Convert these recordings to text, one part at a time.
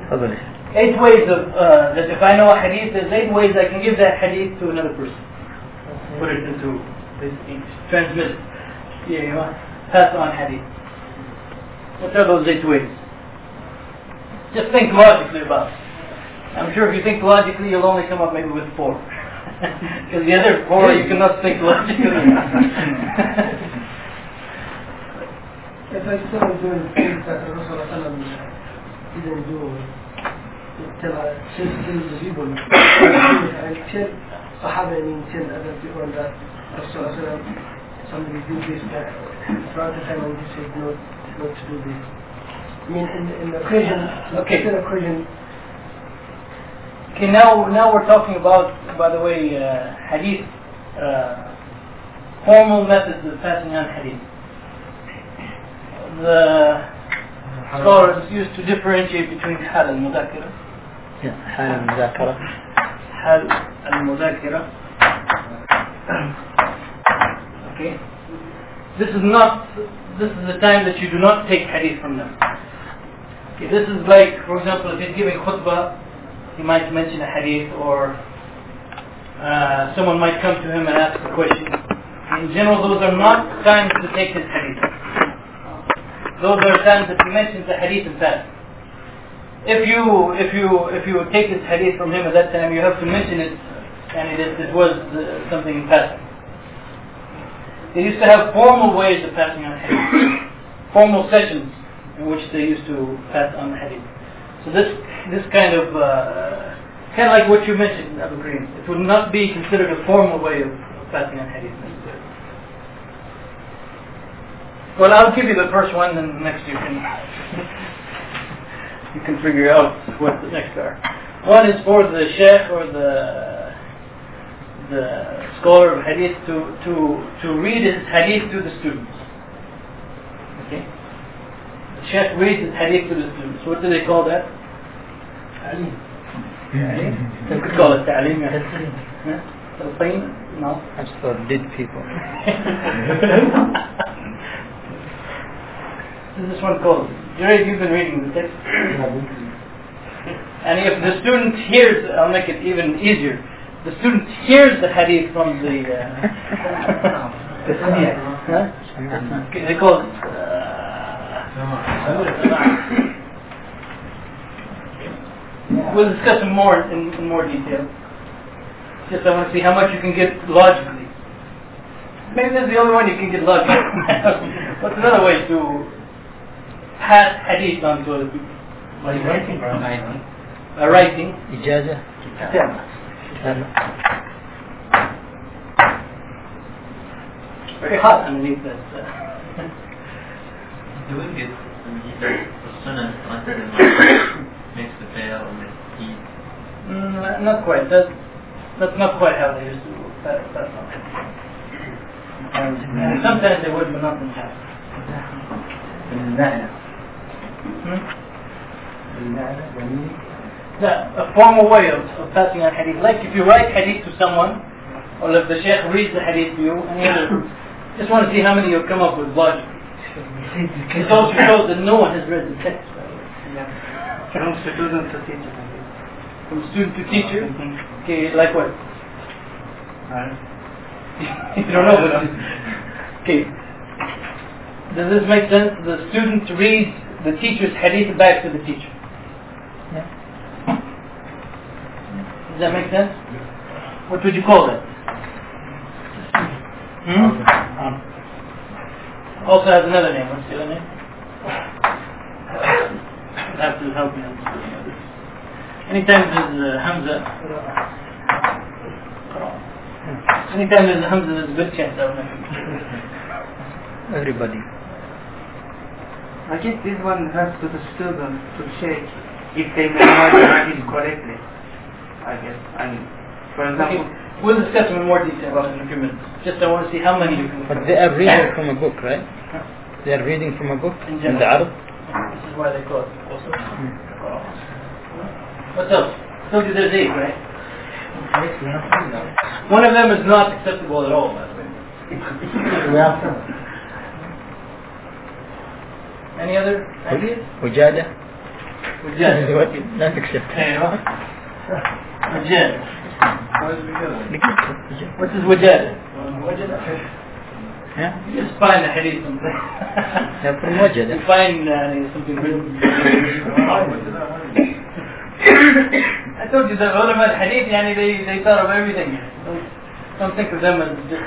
8 ways of that if I know a hadith, there's 8 ways I can give that hadith to another person. Put it into transmit, pass on hadith. What are those 8 ways? Just think logically about it. I'm sure if you think logically, you'll only come up maybe with 4. Because the other 4 you cannot think logically. If I start doing things that Rasulullah didn't do, tell the people, I tell Sahaba and tell other people that Rasulullah somebody do this, throughout the time and they said not to do this. I mean, in the occasion, occasion. Okay, now we're talking about, by the way, hadith, formal methods of passing on hadith. The scholars used to differentiate between hal al-mudhakira. hal al-mudhakira. Hal al-mudhakira. Okay. This is the time that you do not take hadith from them. Okay, this is like, for example, if he's giving khutbah, he might mention a hadith, or someone might come to him and ask a question. In general, those are not times to take his hadith. Those are times that he mentions the hadith in passing. If you take this hadith from him at that time, you have to mention it, and it was something in passing. They used to have formal ways of passing on hadith, formal sessions in which they used to pass on the hadith. So this kind of like what you mentioned, Abu Karim, it would not be considered a formal way of passing on hadith necessarily. Well, I'll give you the first one, and next you can figure out what the next are. One is for the sheikh or the scholar of hadith to read his hadith to the students. Okay. The sheikh reads his hadith to the students. What do they call that? Ta'aleem. You could call it ta'aleem. Talqeen? No. That's for dead people. This one called. You've been reading the text. And if the student hears, I'll make it even easier. The student hears the hadith from the. They call it. We'll discuss them more in more detail. Just I want to see how much you can get logically. Maybe that's the only one you can get logically. What's another way to pass hadith on to other people? By writing or writing? By writing. Ijaza. Very hot underneath that. Doing it as soon as makes the prayer or makes tea. Not quite. That's not quite how they used to pass on. And sometimes they would, but not in time. A formal way of passing on hadith. Like if you write hadith to someone, or if the sheikh reads the hadith to you, and you just want to see how many you'll come up with logically. It also shows that no one has read the text. From student to teacher. From student to teacher? Okay, like what? You don't know what. Okay. Does this make sense? The student reads the teacher's hadith back to the teacher. Yeah. Does that make sense? What would you call that? Also has another name. What's the other name? You'll have to help me understand this. Anytime there's Hamza, anytime there's a Hamza, there's a good chance I'll make it. Everybody. I guess this one refers to the student, to the sheikh, if they memorize the hadith correctly. I guess. And for example, okay. We'll discuss in more detail about it in a few minutes. Just I want to see how many you can. But they are reading from a book, right? Huh? They are reading from a book in the Arab. This is why they call it also. What else? I told you there's 8, right? One of them is not acceptable at all, by the way. Any other ideas? Wujada. وجاد لا تكسب. ايوه وجاد. What is وجاد? Yeah. You just find a hadith something. Yeah, from وجد. You find something written. I told you that ulama al-hadith يعني they thought of everything. Don't think of them as just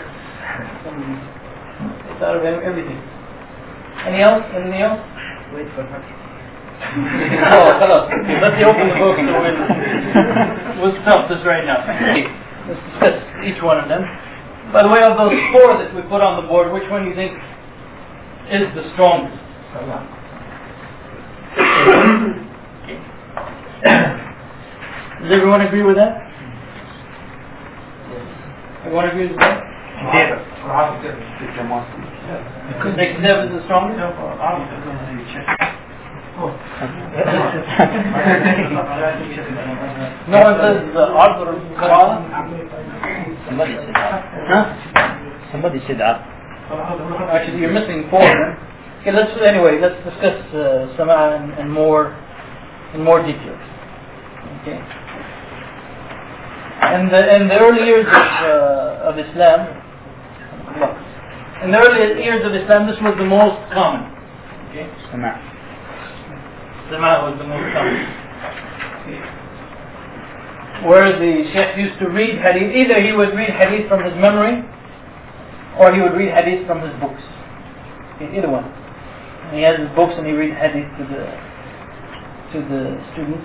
they thought of everything. Anything else? Anything else? Wait for her. Oh, خلاص. Let's open the book so we'll stop this right now. Let's discuss each one of them. By the way, of those four that we put on the board, which one do you think is the strongest? Does everyone agree with that? Everyone agrees with that? Next step is the strongest? No one says Ard or Qur'an? Somebody said Ard. Actually, you're missing four. Okay, let's discuss Sama in more detail. Okay. In the early years of Islam, this was the most common. Okay. Sama was the most common. Okay. Where the Sheikh used to read hadith, either he would read hadith from his memory, or he would read hadith from his books. Okay, either one. And he has his books and he reads hadith to the students.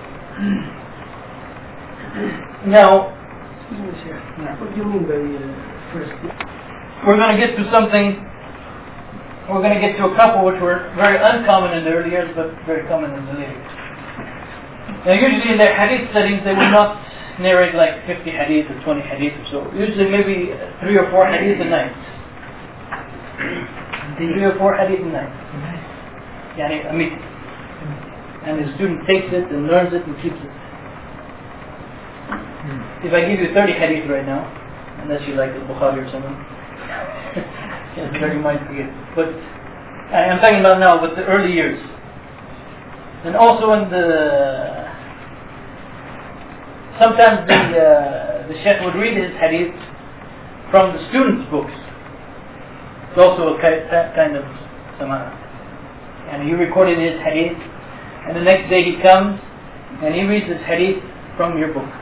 Now, excuse me, Sheikh. What do you mean by first? We're going to get to something. We're going to get to a couple which were very uncommon in the early years, but very common in the later years. Now, usually in their hadith studies, they would not narrate like 50 hadith or 20 hadith or so. Usually, maybe 3 or 4 hadith a night. 3 or 4 hadith a night. Yani a meeting. And the student takes it and learns it and keeps it. If I give you 30 hadith right now, unless you like al-Bukhari or something, you might forget. But I'm talking about now with the early years. And also in sometimes the Sheikh would read his hadith from the students' books. It's also a kind of sama. And he recorded his hadith, and the next day he comes and he reads his hadith from your book.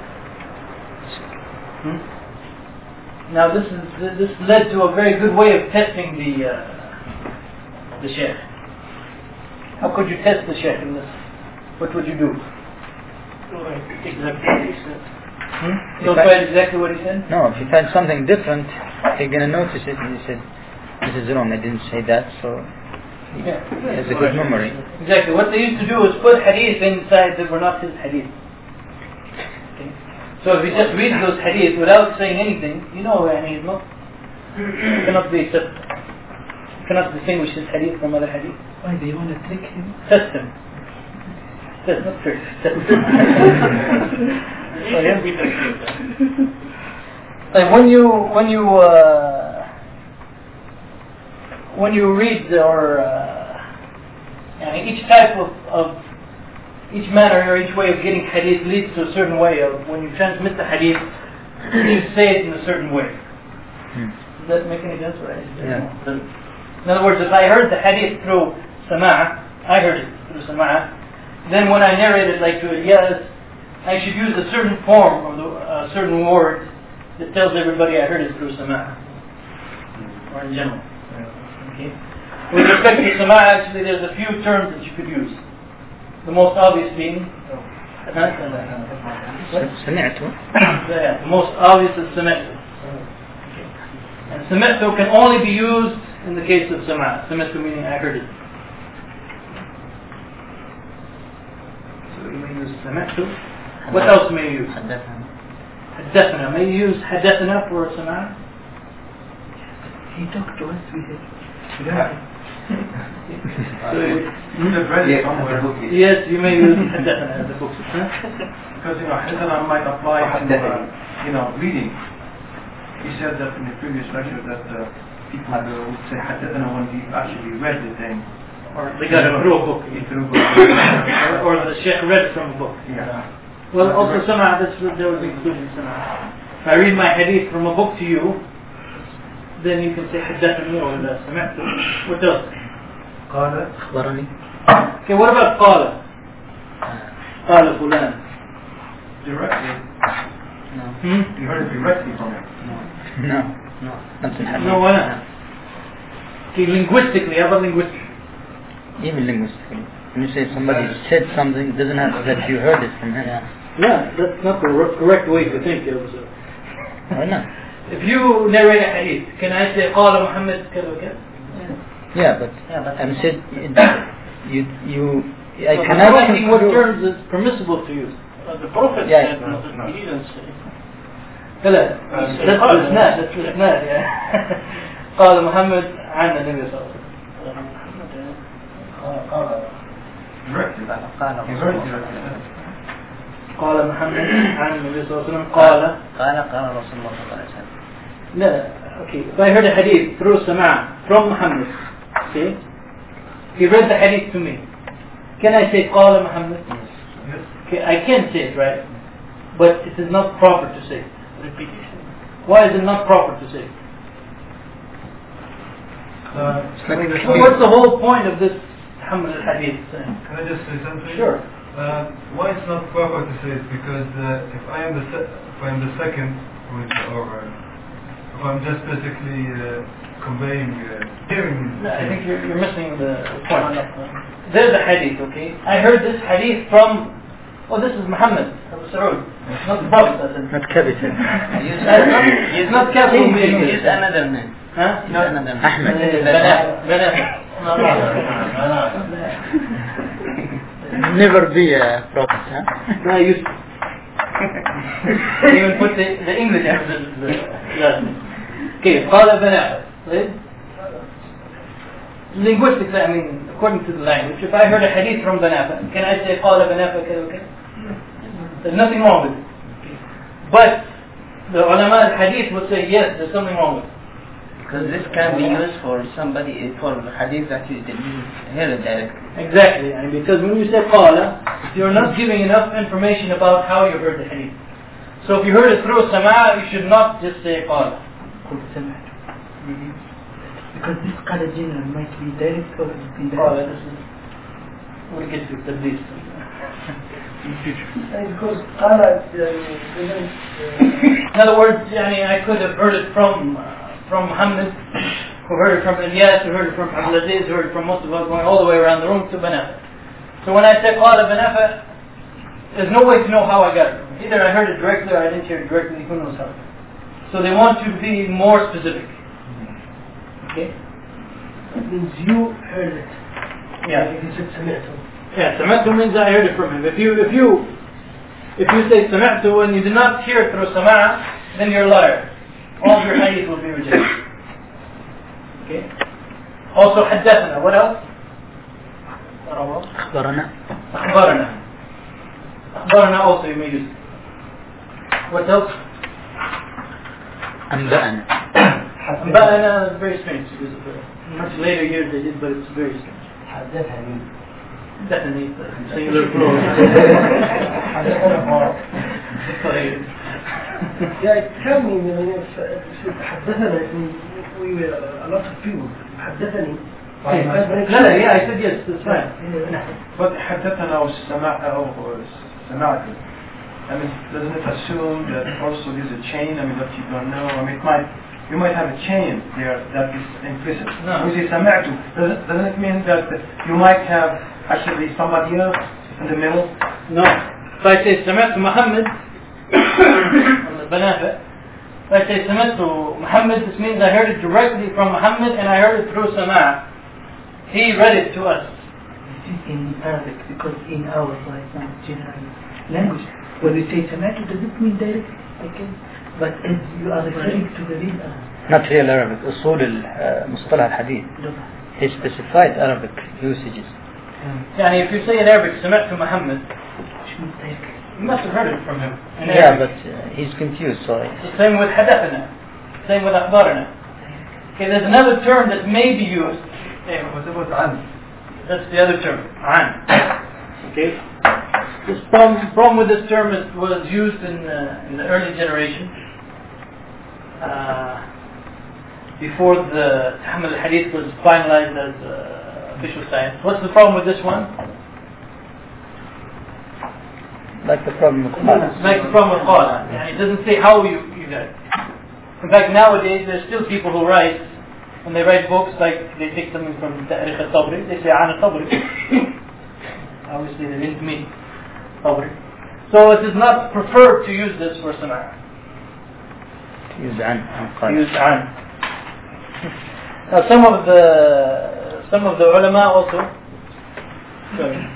Now this led to a very good way of testing the Sheikh. How could you test the Sheikh in this? What would you do? Exactly what he said. Don't try exactly what he said? No, if you find something different, you're going to notice it and you said, this is wrong, I didn't say that, so he has a good memory. Exactly. What they used to do is put hadith inside that were not his hadith. Okay. So if you just read those hadith without saying anything, you know he's not, cannot be accepted. You cannot distinguish his hadith from other hadith. Why do you want to trick him? Test him. Test, not trick. Test. Like when you read or each type of each manner or each way of getting hadith leads to a certain way of when you transmit the hadith, you say it in a certain way. Does that make any sense? Right? Yeah. In other words, if I heard the hadith through Sama', I heard it through Sama', then when I narrate it like to Ilyas, I should use a certain form or a certain word that tells everybody I heard it through Sama', or in general. Okay. With respect to Sama', actually there's a few terms that you could use. The most obvious being سمعته. The most obvious is سمعته. And سمعته can only be used in the case of Sama'. سمعته meaning I heard it. So you may use سمعته. What else may you use? حدثنا. May you use حدثنا for Sama'? He talked to us with it. Yes, you may use حدثنا as the book. Because حدثنا might apply to reading. He said that in the previous lecture that people would say حدثنا when he actually read the thing. Or they got it through a book. Or the Sheikh read from a book. Yeah. Well, also Sama, that would be included in Sama. If I read my hadith from a book to you, then you can say حدثني or سمعت. What else? قال أخبرني. Okay, what about قال? قال فلان. Directly. No. You heard it directly from him. No. Not in hadith. No, why not? Okay, linguistically, how about linguistically? Even linguistically. When you say somebody said something, it doesn't have that you heard it from him. Yeah, that's not the correct way to think. Why not? If you narrate a hadith, can I say قال محمد كذا وكذا? Yeah, but I'm said I I'm cannot asking what terms is permissible to use. The Prophet said, he didn't say. لا that's الإسناد يعني. قال محمد عن النبي صلى الله عليه وسلم. Directly. You heard it directly. قال محمد عن النبي صلى الله عليه وسلم قال رسول الله صلى الله عليه وسلم. لا, okay. If I heard a hadith through Sama from Muhammad, okay, he read the hadith to me. Can I say قال محمد? Yes. Okay, I can say it, right? But it is not proper to say. Repetition. Why is it not proper to say? What's the whole point of this Muhammad al-Hadith? Can I just say something? Sure. Why it's not proper to say it? Because if I am the second, if I'm just basically conveying hearing. No, I think you're missing the point. There's a hadith, okay? I heard this hadith from. Oh, this is Muhammad Abu Saud, not the Prophet. Not capital. He's not capital. Use another name. Huh? Use another name. Ahmed. Never be a prophet, huh? No, you even put the English after the okay, قال بنات. Right? Linguistically, I mean, according to the language, if I heard a hadith from Banafa, can I say قال بنافة كذا وكذا? There's nothing wrong with it. But the ulama al-hadith would say yes, there's something wrong with it. Because this can be used for somebody, for hadith that you didn't hear it directly. Exactly, and because when you say qala, you're not giving enough information about how you heard the hadith. So if you heard it through sama, you should not just say qala. Because this qala general might be direct or indirect. Qala, this is what gets you to this in the future. Because qala in other words, I could have heard it from Muhammad, who heard it from Ilyas, who heard it from Abdulaziz, who heard it from Mustafa, going all the way around the room to Banafa. So when I say Qala Banafa, there's no way to know how I got it. Either I heard it directly or I didn't hear it directly, who knows how. So they want you to be more specific. Okay? That means you heard it. Yeah. Like you said سمعته. Yeah, Sama'tu means I heard it from him. If you say Sama'tu and you did not hear it through Sama'a, then you're a liar. All of your hadith will be rejected. Okay? Also حدثنا. What else? أخبرنا. أخبرنا also you may use. What else? أنبأنا. أنبأنا is very strange because of much later years they did, but it's very strange. حدثني. Definitely singular plural. Yeah, tell me, if حدثنا, it means we were a lot of people. حدثني. Yeah, I said yes, that's right. But حدثنا أو سمعت. I mean, doesn't it assume that also there's a chain? I mean, that you don't know. I mean, you might have a chain there that is implicit. No. You say سمعت. Doesn't it mean that you might have actually somebody else in the middle? No. If I say سمعت Muhammad on the Banafa, if I say سمعت Muhammad, this means I heard it directly from Muhammad and I heard it through Sama'. He read it to us. In Arabic, because in our general language, when we say سمعت, does it mean directly? Okay. But if you are referring to the real Arabic. Not real Arabic. أصول مصطلح الحديث. He specified Arabic usages. If you say in Arabic سمعت Muhammad, you must have heard it from him. Yeah, but he's confused. So the same with حدثنا, same with أخبارنا. Okay, there's another term that may be used. What about عن? That's the other term, an. Okay. This problem with this term was used in the early generation, before the Tahmil al-Hadith was finalized as official science. What's the problem with this one? Like the problem with Qala. Like the problem with Qala. It doesn't say how you got it. In fact, nowadays there's still people who write, when they write books, like they take something from Ta'rikh al-Tabri, they say an al-Tabri. Obviously they didn't mean Tabri. So it is not preferred to use this for Sama'. Use an. Use an. Now some of the ulama also, sorry.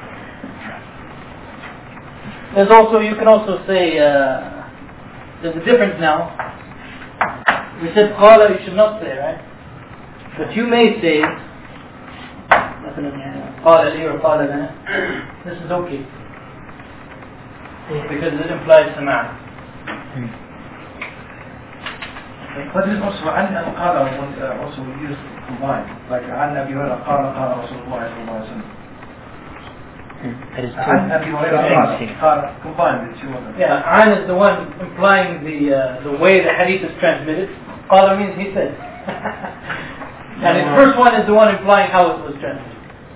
There's also, you can also say, there's a difference now. We said qala you should not say, right? But you may say, qala li or qala lana. This is okay. Because it implies sama'. But there's also an and qala also used combined. Like an Abi Hurairah qala Rasulullah sallallahu alaihi wasallam. An Abi Hurairah qala combined the two of them. Yeah, an is the one implying the way the hadith is transmitted. Qala means he said. And the first one is the one implying how it was transmitted.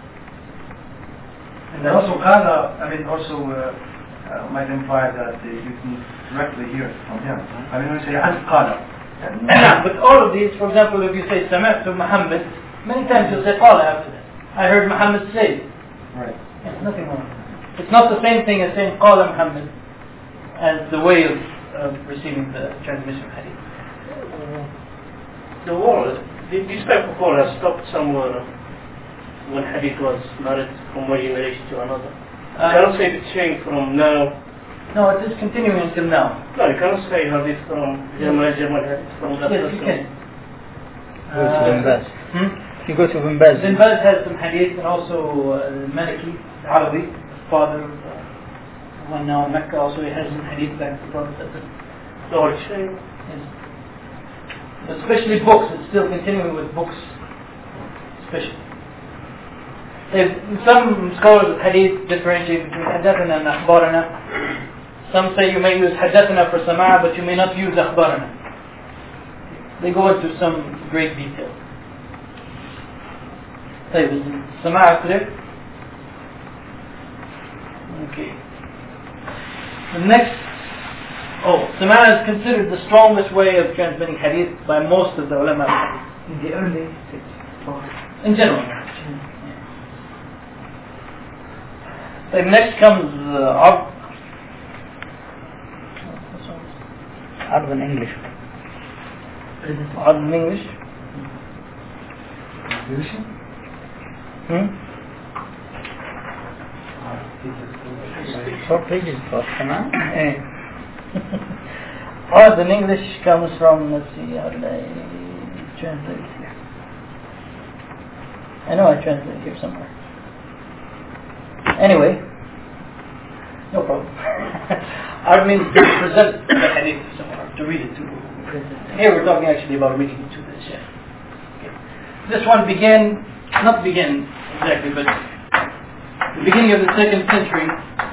And also qala, also might imply that you can directly hear it from him. When we say an qala. Yeah, but all of these, for example, if you say Sami'tu Muhammad, many times you'll say qala after that. I heard Muhammad say. Right. Yeah, nothing wrong. It's not the same thing as saying qala Muhammad as the way of receiving the transmission of hadith. The word, this type of word has stopped somewhere when hadith was narrated from one generation to another. You cannot say it's changed from now. No, it is continuing until now. No, you cannot say hadith from German hadith from that Yes, person. you can. Go to Ibn Baz. If you go to Ibn Baz. Ibn Baz has some hadith, and also Maliki, Arabi, father of one now in Mecca, also he has some hadith back to the Prophet. So it's changed. Yes. Especially books, it's still continuing with books. Especially. Some scholars of hadith differentiate between hadathana and akhbarana. Some say you may use hadathana for sama', but you may not use akhbarana. They go into some great detail. Is sama' clear? Okay. The next, sama' is considered the strongest way of transmitting hadith by most of the ulama. In the early stages. In general. The next comes Arab in English. Arab in English. Four pages for Sama. Arab in English comes from, let's see, how did I translate it here? I know I translated it here somewhere. Anyway, no problem. Arab means to present the hadith to someone, to read it to. Here we're talking actually about reading it to the Shaykh. Okay. This one not began exactly, but the beginning of the 2nd century.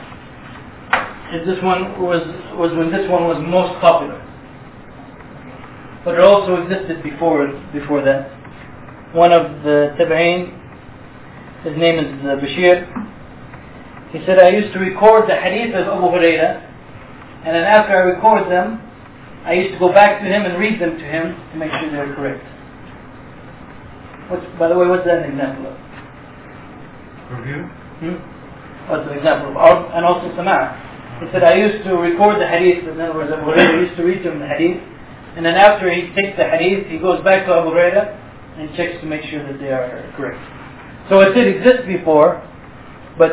This one was when this one was most popular, but it also existed before that. One of the tabi'in, his name is Bashir. He said, I used to record the hadith of Abu Hurairah, and then after I record them, I used to go back to him and read them to him to make sure they're correct. By the way, what's that an example of? Review? What's an example of? And also Sama'. He said, I used to record the hadith, in other words, Abu Hurairah used to read to him the hadith, and then after he takes the hadith, he goes back to Abu Hurairah and checks to make sure that they are correct. So it did exist before, but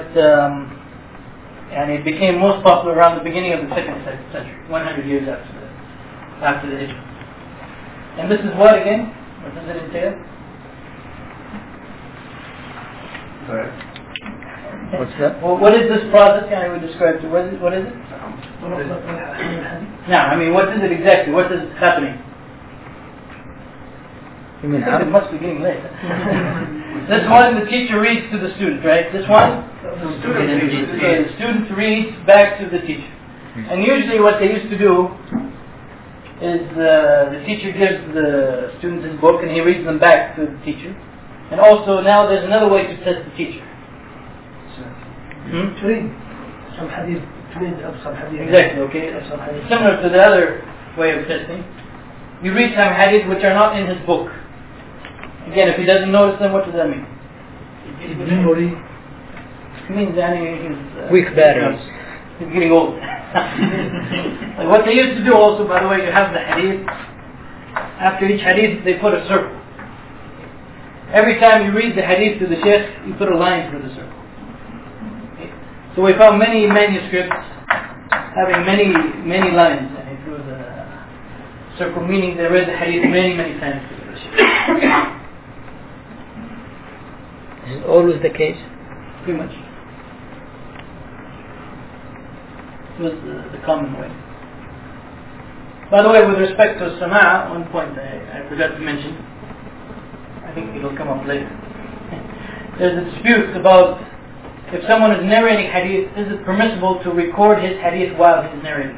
it became most popular around the beginning of the 2nd century, 100 years after the Hijrah. And this is what again? What does it entail? Sorry. What's that? Well, what is this process? Can I describe to? What is it? What is it exactly? What is happening? You mean I think it must be getting late. This one, the teacher reads to the student, right? This one, The student reads. the student reads back to the teacher. And usually what they used to do is the teacher gives the student his book and he reads them back to the teacher. And also now there's another way to test the teacher. To read some hadith, to read some hadith. Exactly, okay. Similar to the other way of testing. You read some hadith which are not in his book. Again, if he doesn't notice them, what does that mean? Memory. It means he's... Weak batteries. He's getting old. Like what they used to do also, by the way, you have the hadith. After each hadith, they put a circle. Every time you read the hadith to the sheikh, you put a line through the circle. Okay? So we found many manuscripts having many lines through the circle, meaning they read the hadith many times to the sheikh. Is it always the case? Pretty much. It was the common way. By the way, with respect to Sama', one point I forgot to mention, I think it'll come up later. There's a dispute about if someone is narrating hadith, is it permissible to record his hadith while he's narrating?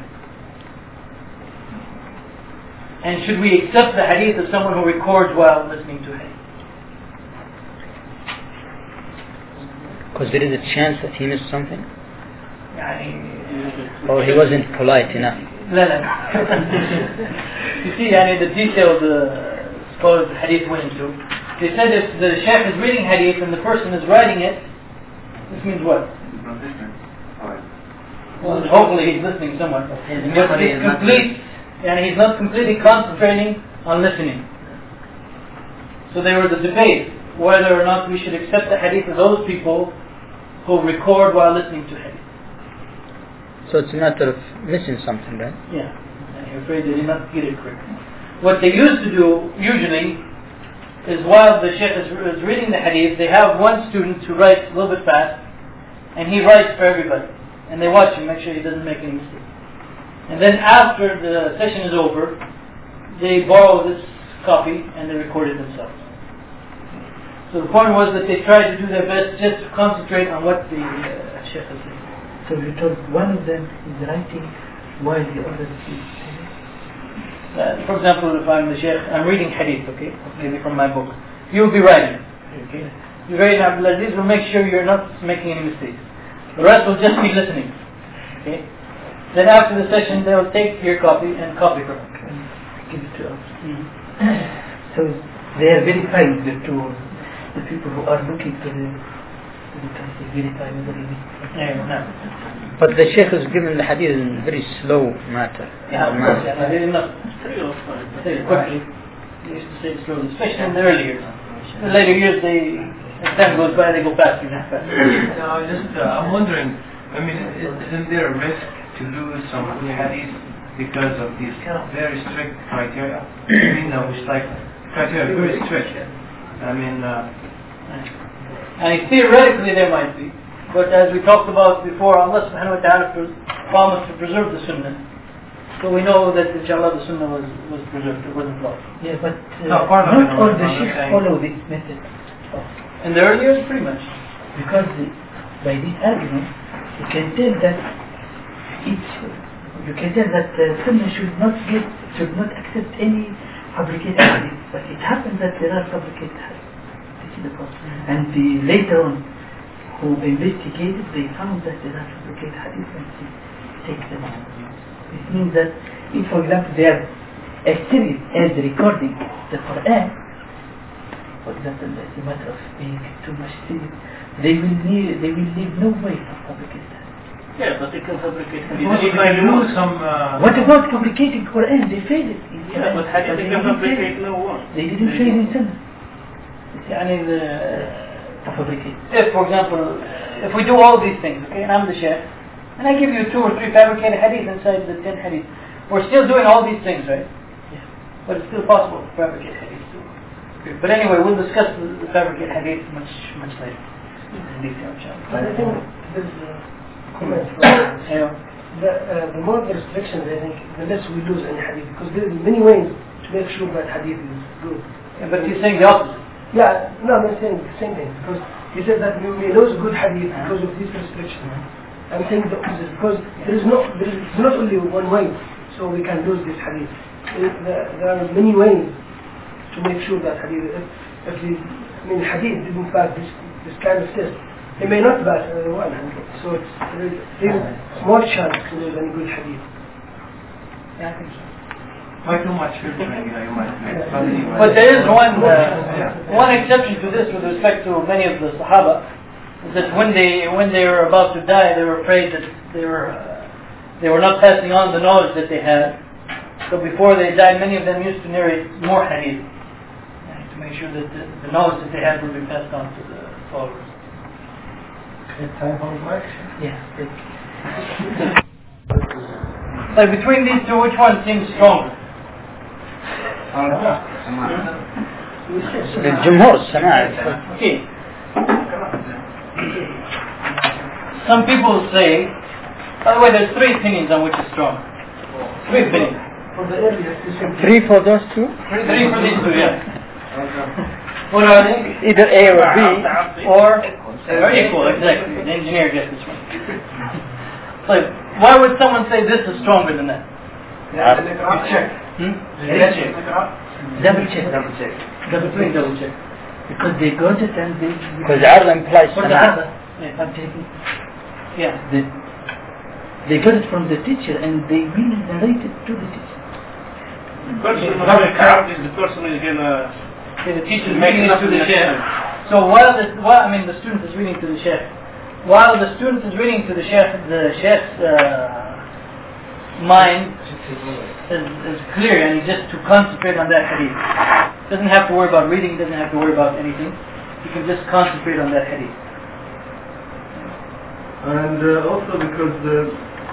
And should we accept the hadith of someone who records while listening to hadith? Because there is a chance that he missed something? Or he wasn't polite enough? No. You see, the detailed scholars the hadith went into. They said if the sheikh is reading hadith and the person is writing it, this means what? Well, hopefully he's listening somewhat. But he's not completely concentrating on listening. So there was a debate whether or not we should accept the hadith of those people who record while listening to hadith. So it's a matter of missing something, right? Yeah. I'm afraid they did not get it correct. What they used to do, usually, is while the sheikh is reading the hadith, they have one student who writes a little bit fast, and he writes for everybody. And they watch him, make sure he doesn't make any mistakes. And then after the session is over, they borrow this copy and they record it themselves. So the point was that they tried to do their best just to concentrate on what the sheikh is saying. So you told one of them is writing while the other is for example, if I'm the sheikh, I'm reading hadith, okay? Maybe from my book. You'll be writing, okay? You're writing Abdulaziz will make sure you're not making any mistakes. The rest will just be listening, okay? Then after the session, they'll take your copy and copy from it. Give it to us. So they are verifying the two, the people who are looking to the verify whether it is. But the sheikh is given the hadith in very slow matter. I did not say it quickly. They used to say it slowly, especially in the early years. In the later years, as time goes by, they go faster and faster. I'm wondering, isn't there a risk to lose some hadith because of these very strict criteria? Which criteria very strict. And theoretically there might be, but as we talked about before, Allah subhanahu wa ta'ala promised to preserve the sunnah. So we know that inshallah the sunnah was preserved, it wasn't lost. Yeah, but not all the sheikhs follow this method. In the early years, pretty much. Because by this argument, you can tell that sunnah should not accept any fabricated hadith. But it happens that there are fabricated hadith. This is the problem. And later on, who investigated, they found that there are fabricated hadith and they take them out. It means that if, for example, they have a series as recording the Quran, for example, it's a matter of being too much serious, they will leave no way for fabricated hadith. Yeah, but they can fabricate. What about fabricating Quran? They failed it. Yeah, but hadith they can fabricate no one. They didn't fail in Sunnah. If, for example, if we do all these things, okay, and I'm the sheikh, and I give you 2 or 3 fabricated hadith inside the 10 hadith, we're still doing all these things, right? Yeah. But it's still possible to fabricate hadith too. Okay. But anyway, we'll discuss the fabricated hadith much later in detail, inshallah. But I think there's a comment the more the restrictions, I think, the less we lose any hadith, because there are many ways to make sure that hadith is good. Yeah, but he's saying the opposite. Yeah, no, I'm saying the same thing, because he said that we may lose good hadith because of this restriction. I'm saying the opposite, because it's not only one way, so we can lose this hadith. There are many ways to make sure that hadith, if the hadith didn't pass this kind of test, it may not pass 100. So there's more chance to lose any good hadith. Yeah, I think so. Why too much filtering? You might But there is one exception to this with respect to many of the Sahaba, is that when they were about to die, they were afraid that they were not passing on the knowledge that they had. So before they died, many of them used to narrate more hadith to make sure that the knowledge that they had would be passed on to the followers. Yeah. Like between these two, which one seems stronger? الجمهور السماع. Okay. Some people say, by the way, there's 3 opinions on which is stronger. 3 opinions. For the earliest, 3 for those 2? 3 for these 2, yeah. What are they? Either A or B. Or equal, exactly. The engineer gets this one. So, why would someone say this is stronger than that? Double check. Double check. Because they got it and they... Because عرض implies سماع. Yeah. They got it from the teacher and they really narrated to the teacher. The person who has a crowd is the person who is going to... The teacher is reading it to the sheikh. So the student is reading to the sheikh. While the student is reading to the sheikh's mind is clear, and just to concentrate on that hadith. Doesn't have to worry about reading, doesn't have to worry about anything. He can just concentrate on that hadith. And also because the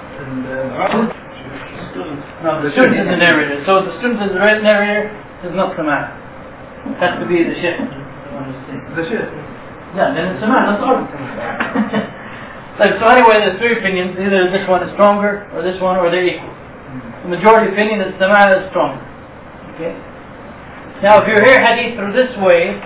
student is the narrator. So the student is the right narrator is not sama'. It has to be the sheikh. the sheikh. Yeah, then it's sama', not all. So anyway, there's 3 opinions. Either this one is stronger, or this one, or they're equal. The majority opinion is sama' is stronger. Okay. Now, if you hear hadith through this way,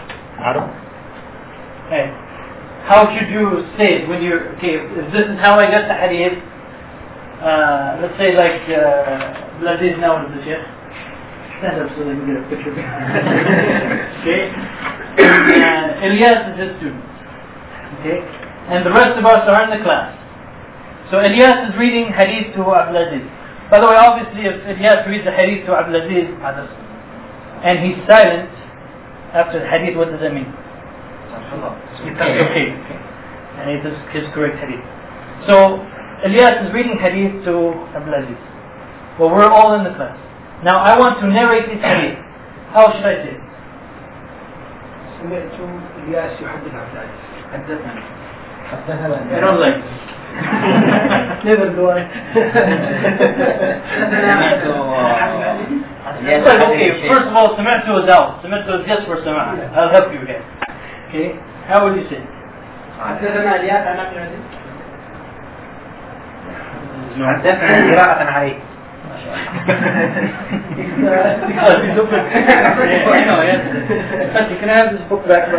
okay, how should you say it when you're if this is how I got the hadith? Let's say like Abdulaziz now is the sheikh. Stand up so they can get a picture. Okay. Ilyas is his student. Okay. And the rest of us are in the class. So Ilyas is reading hadith to Abdulaziz. By the way, obviously if Ilyas reads the hadith to Abdulaziz and he's silent after the hadith, what does that mean? Okay. And it is his correct hadith. So Ilyas is reading hadith to Abdulaziz. Well, we're all in the class. Now I want to narrate this hadith. How should I say it? سمعت إلياس يحدث عن ذلك. حدثنا. I don't like this. Never do I. Okay, first of all, سمعت is out. سمعت is just for سماع. I'll help you here. Okay, how would you say it? حدثنا إلياس عن عبد العزيز. حدثنا قراءة عليه. Can I have this book back?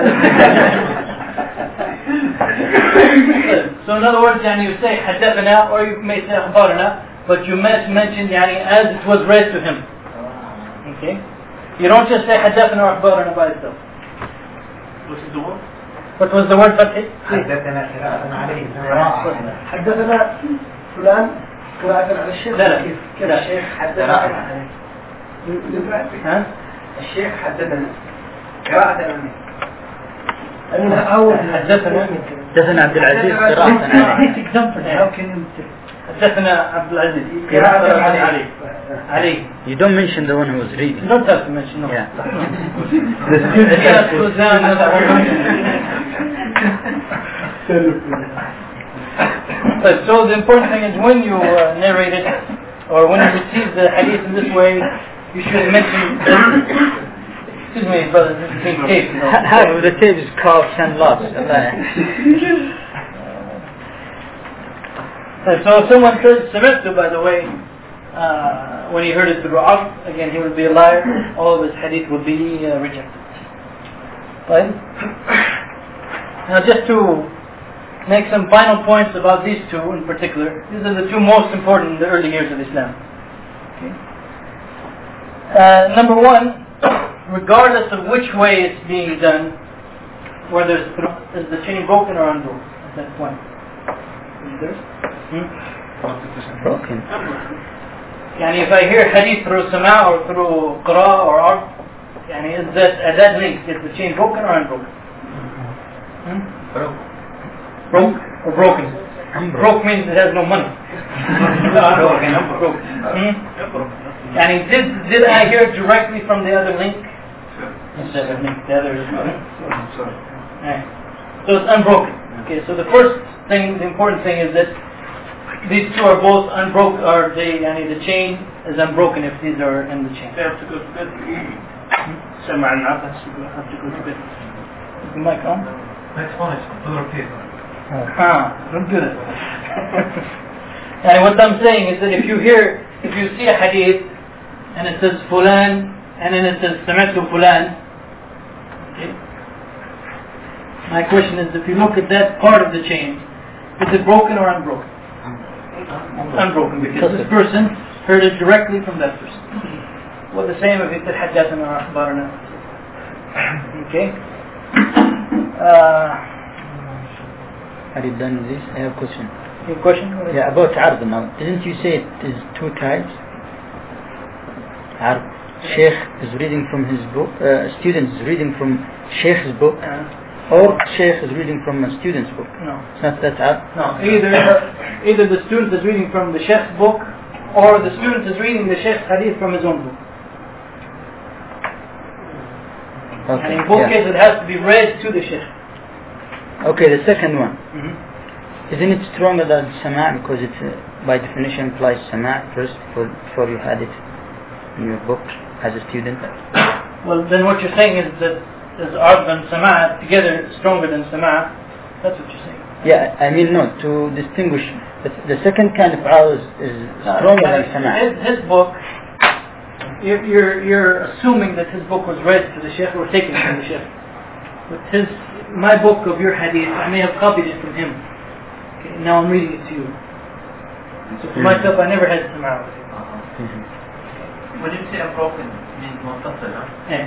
So in other words, you say حدثنا, or you may say أخبارنا, but you must mention as it was read to him. Okay? You don't just say حدثنا or أخبارنا by itself. What is the word? What was the word فتحي? حدثنا قراءة عليه. حدثنا فلان قراءة على الشيخ. لا كيف الشيخ حدثنا عليه. الشيخ حدثنا قراءة عليه. أنا أول حدثنا عبد العزيز قراءة عليه. حدثنا عبد العزيز قراءة عليه. You don't mention the one who was reading. You don't have to mention, no. Yeah. So the important thing is when you narrate it, or when you receive the hadith in this way, you should mention. Excuse me, brother, this is being taped. The tape is called and lost. So if someone says Samithtu, by the way, when he heard it through Af, again he would be a liar. All of his hadith would be rejected. Right? Now just to make some final points about these two in particular. These are the two most important in the early years of Islam. Okay. Number one, regardless of which way it's being done, whether is the chain broken or unbroken at that point. Broken. Yani if I hear hadith through sama or through qira or ard, yani is that at that link is the chain broken or unbroken? Broke or broken? Broke means it has no money. Broken. Yani did I hear directly from the other link? The other is right. So it's unbroken. Okay, so the first thing, the important thing is that these two are both unbroken, or the chain is unbroken if these are in the chain. They have to go to bed. Some are not, have to go to bed. Is the mic on? Next one is other people. Don't do that. And what I'm saying is that if you see a hadith and it says fulan and then it says sami'tu fulan, okay? My question is, if you look at that part of the chain, is it broken or unbroken? Unbroken, because this person heard it directly from that person. Well, the same if it said حدثنا أخبارنا. Okay. Have you done this? I have a question. Your question? Yeah, about Ard now. Didn't you say it is two types? Ard. Sheikh is reading from his book, student is reading from Sheikh's book, or Sheikh is reading from a student's book. No. It's not that Ard? No, either the student is reading from the Sheikh's book, or the student is reading the Sheikh's hadith from his own book. Okay. And in both cases it has to be read to the Sheikh. Okay, the second one. Isn't it stronger than Sama' because it by definition implies Sama' first before you had it in your book as a student? Well, then what you're saying is that is Ard and Sama' together stronger than Sama'. That's what you're saying. Yeah, I mean no, to distinguish. The second kind of Ard is stronger than Sama'. His book, you're assuming that his book was read to the Sheikh or taken from the Sheikh. But my book of your hadith, I may have copied it from him. Okay, now I'm reading it to you. So for myself, I never had Sama' with him. When you say unbroken, it means munfasil, huh? Yeah.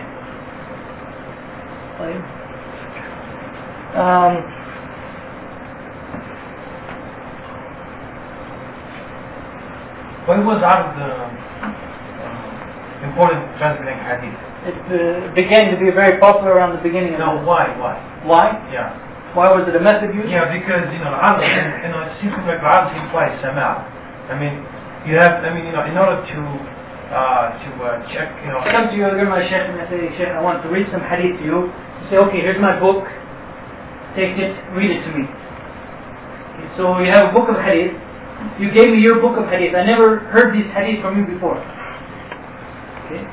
Why was Ard important transmitting hadith? It began to be very popular around the beginning of No, the... why? Why? Yeah. Why was it a method used? Yeah, because Ard, it seems like Ard implies Sama'. I mean, you have, in order to check, I come to you, you're my Sheikh, and I say, Sheikh, I want to read some hadith to you. You say, okay, here's my book. Take it, read it to me. Okay, so you have a book of hadith. You gave me your book of hadith. I never heard these hadith from you before. Okay.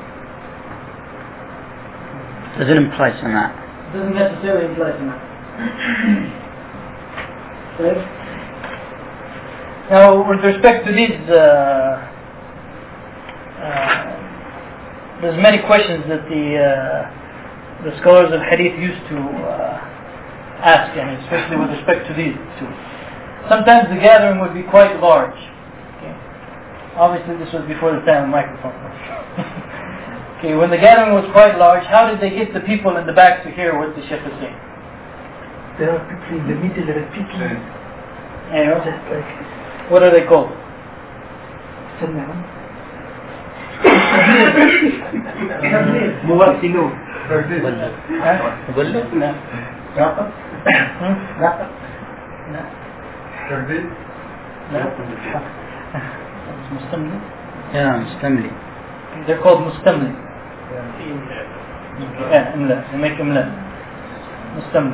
Doesn't imply Sama'. Doesn't necessarily imply Sama'. Okay. Now, with respect to these, there's many questions that the scholars of hadith used to ask, and especially with respect to these two. Sometimes the gathering would be quite large. Okay. Obviously, this was before the time of microphone. Okay, when the gathering was quite large, how did they get the people in the back to hear what the Sheikh was saying? There are people in the middle repeating. Just like what are they called? موصلون. مبلغ؟ لا. راقب. لا. ترديد؟ لا. مستملي. Yeah, مستملي. They're called mustamli. Yeah, imla. They make imla. Mustamli.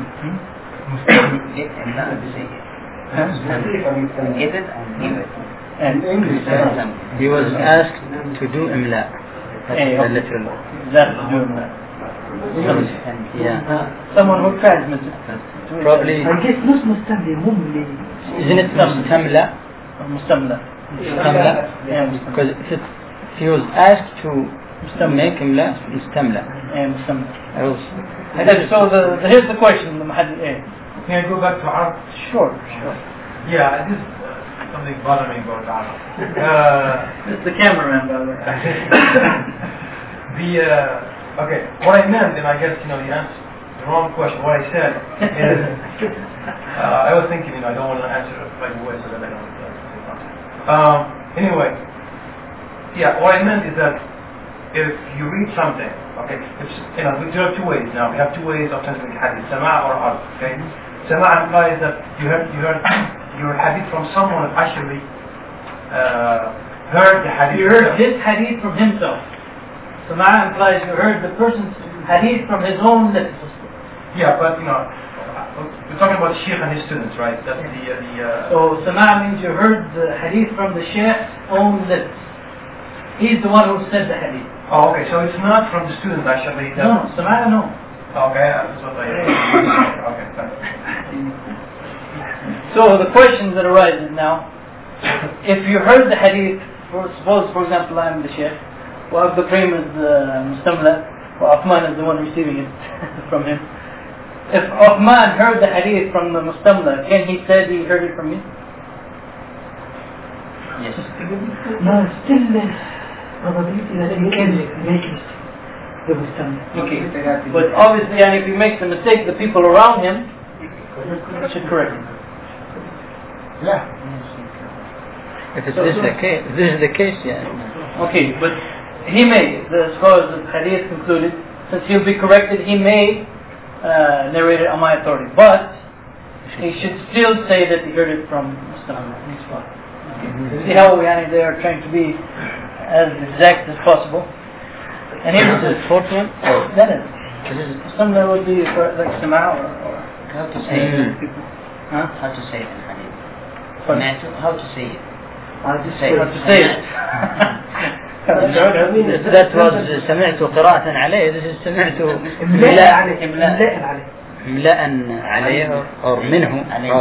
In English. He was asked to do imla. That's the literal. Exactly, do imla. Yeah. Someone who transmits it. Probably. I guess مش مستملي مملي. Isn't it mustamla? Mustamla. Mustamla? Yeah, Because if he was asked to مستملك إملاء مستملأ. مستملأ. So here's the question. Can I go back to Arab? Sure. Yeah, this something bothering me about Arab. It's the cameraman, by the way. Okay, what I meant, and I guess you answered the wrong question. What I said is, I was thinking, I don't want to answer it right away so that I don't say something. Anyway, yeah, what I meant is that if you read something, okay, there are two ways now. We have two ways of translating hadith: sama' or ard. Okay, sama' implies that you heard hadith from someone who actually heard the hadith. You heard his hadith from himself. Sama' implies you heard the person's hadith from his own lips. Yeah, but we're talking about the sheikh and his students, right? That's the. So sama' means you heard the hadith from the sheikh's own lips. He's the one who said the hadith. Oh, okay. So it's not from the student actually. No, sama' no. Okay, that's what I. Okay, thanks. So the question that arises now, if you heard the hadith, suppose for example I'm the sheikh, Abu Bakr is the mustamla, Uthman is the one receiving it from him. If Uthman heard the hadith from the mustamla, can he say he heard it from me? Yes. No, still probability that he can make it the mustamla. Okay, but obviously, and if he makes a mistake, the people around him should correct him. Yeah. If this is the case, yeah. Okay, but he may, as far as the hadith is concluded, since he'll be corrected, he may narrate it on my authority. But he should still say that he heard it from Muslim. Okay. See how they are trying to be as exact as possible. And here's the fourth one. That is. Some that would be like Sama' or how to say it. People. Huh? How to say it in hadith. How to say it. How to say it. that was سمعت قراءة عليه. This is سمعت إملاء عليه أو منه.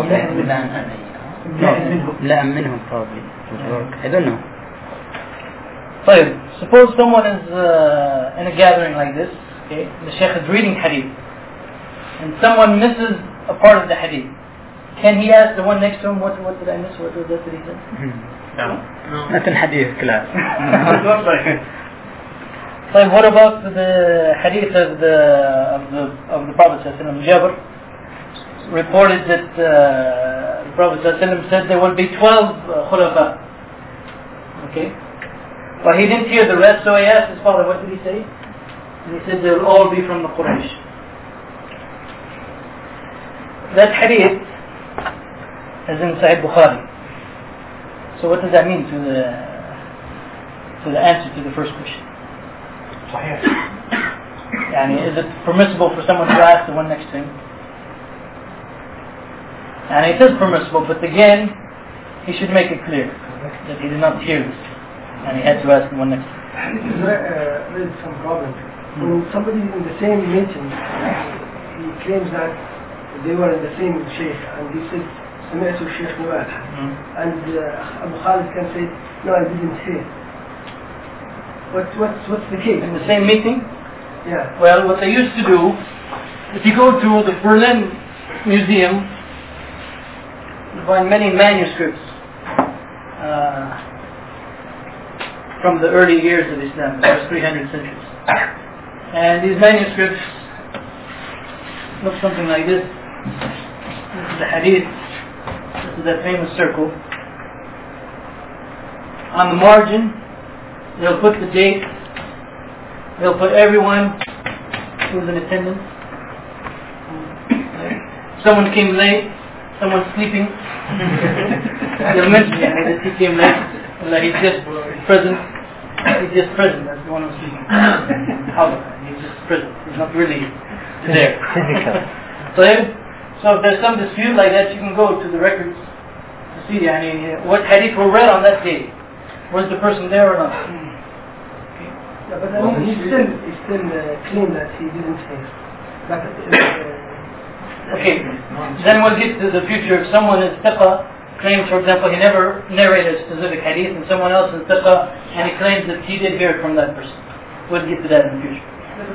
إملاء منه probably. I don't know. طيب, suppose someone is in a gathering like this. Okay, the sheikh is reading hadith, and someone misses a part of the hadith. Can he ask the one next to him, what did I miss? What was that he said? No. Not in hadith class. So what about the hadith of the Prophet ﷺ? Jabir reported that the Prophet ﷺ said there will be 12 khulafa. Okay? But he didn't hear the rest, so he asked his father, what did he say? And he said they will all be from the Quraysh. That hadith is in Sahih Bukhari. So what does that mean to the answer to the first question? Is it permissible for someone to ask the one next to him? And it is permissible, but again, he should make it clear that he did not hear this, and he had to ask the one next to him. This is some problem. When somebody in the same meeting, he claims that they were in the same sheikh, and he said, سمعت الشيخ نوال, and Abu Khalid can say, no, I didn't hear. What's the case? In the same meeting? Yeah. Well, what they used to do, if you go to the Berlin Museum, you find many manuscripts from the early years of Islam, the first 300 centuries. And these manuscripts look something like this. This is the hadith. This is that famous circle. On the margin, they'll put the date. They'll put everyone who's in attendance. Someone came late. Someone's sleeping. They'll mention that he came late. That he's just present. He's just present. That's the one who's sleeping. He's just present. He's not really there. So if there's some dispute like that, you can go to the records to see what hadith were read on that day. Was the person there or not? Yeah, but he still claim that he didn't hear. Okay, then we'll get to the future. If someone is thiqa, claims, for example, he never narrated a specific hadith, and someone else is thiqa, and he claims that he did hear it from that person. We'll get to that in the future.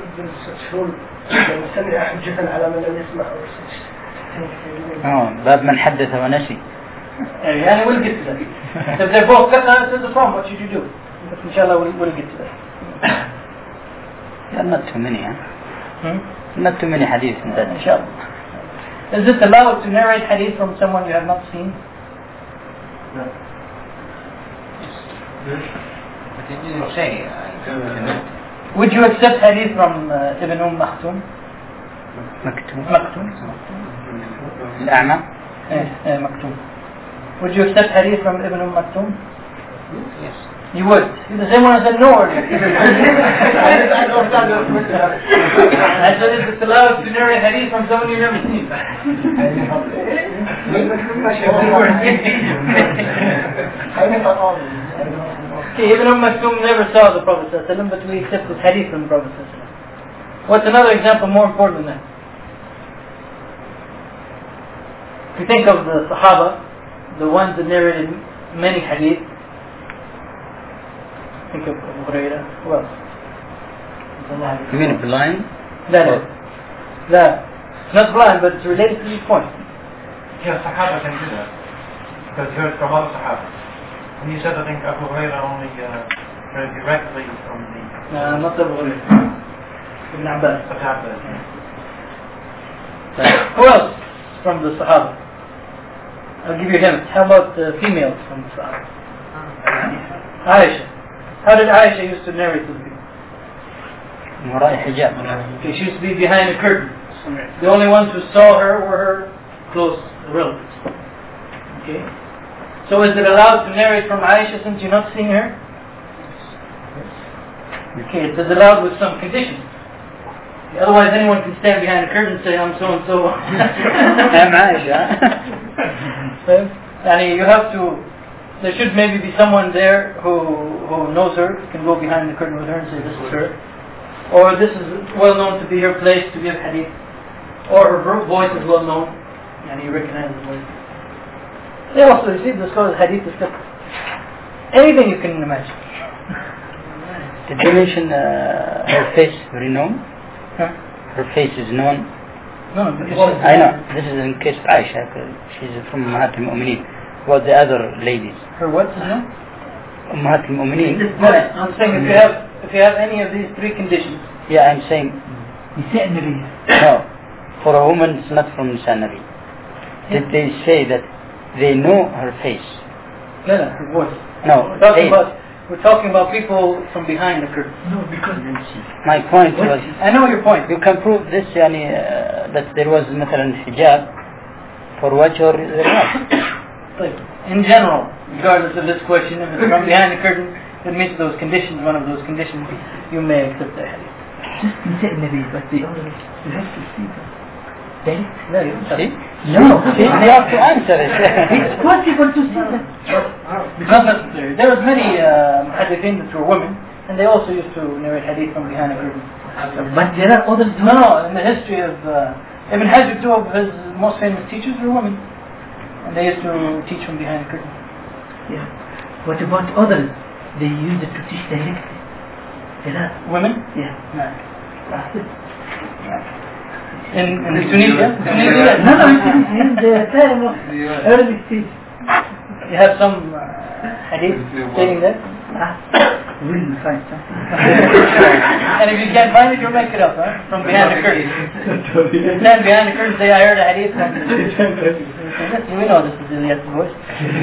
باب من حدث ونسي. يعني we'll get to that. If they're both ثقة, there's a problem. What should you do? But inshallah, we'll get to that. Yeah, not too many, Not too many hadith in that. Inshallah. Is it allowed to narrate hadith from someone you have not seen? No. But he didn't say. Would you accept hadith from Ibn Maktoum? مكتوم الأعمى. Maktoum. Would you accept hadith from Ibn Maktoum? Yes. You would. You're the same one I said no earlier. I said it's allowed to narrate hadith from someone you've never seen. Okay, Ibn Maktoum never saw the Prophet ﷺ, but we accept his hadith from the Prophet ﷺ. What's another example more important than that? If you think of the Sahaba, the ones that narrated many hadith, think of Abu Hurairah. Who else? You mean blind? That. Not blind, but it's related to this point. Yeah, Sahaba can do that. Because he heard from other Sahaba. And you said, I think, Abu Hurairah only heard directly from the... No, not Abu Hurairah. Ibn Abbas. Who else from the Sahaba? I'll give you hints. How about the females from the Sahaba? Aisha. How did Aisha used to narrate to the people? وراء حجاب. Okay, she used to be behind a curtain. The only ones who saw her were her close relatives. Okay? So is it allowed to narrate from Aisha since you're not seeing her? Okay, it is allowed with some conditions. Otherwise anyone can stand behind a curtain and say, I'm so and so. I'm Aisha. And you have to, there should maybe be someone there who knows her, can go behind the curtain with her and say this is her. Or this is well known to be her place to give hadith. Or her voice is well known and you recognize the voice. They also receive the scholars hadith is anything you can imagine. Did you mention her face very known? Huh? Her face is known. No, I know. This is in case of Aisha. She's from Ummahat al-Mu'mineen. What the other ladies? Her what is known? Ummahat al-Mu'mineen. No, I'm saying if you have any of these three conditions. Yeah, I'm saying. No, for a woman it's not from Nisa Nabi. Did they say that they know her face? No, her voice. No, we're talking about people from behind the curtain. No, because my point was. I know your point. You can prove this, that there was مثلا hijab for what or there was. In general, regardless of this question, if it's from behind the curtain, it meets those conditions, one of those conditions, you may accept the hadith. just in Nabi, but the others, you have to see them. No, you don't see? No, they have to answer it. It's possible to see them. Not necessary. There was many muhaddithin that were women, and they also used to narrate hadith from behind a curtain. But there are others. No, in the history of Ibn Hajar, two of his most famous teachers were women, and they used to teach from behind a curtain. Yeah. What about others? They use it to teach directly. There are Women? Yeah. No. In Tunisia? No, in the time of early stage. You have some hadith stating that? Really fine. And if you can't find it, you'll make it up, huh? From behind the curtain. You stand behind the curtain and say, I heard a hadith from... We know this is Ilyas' voice.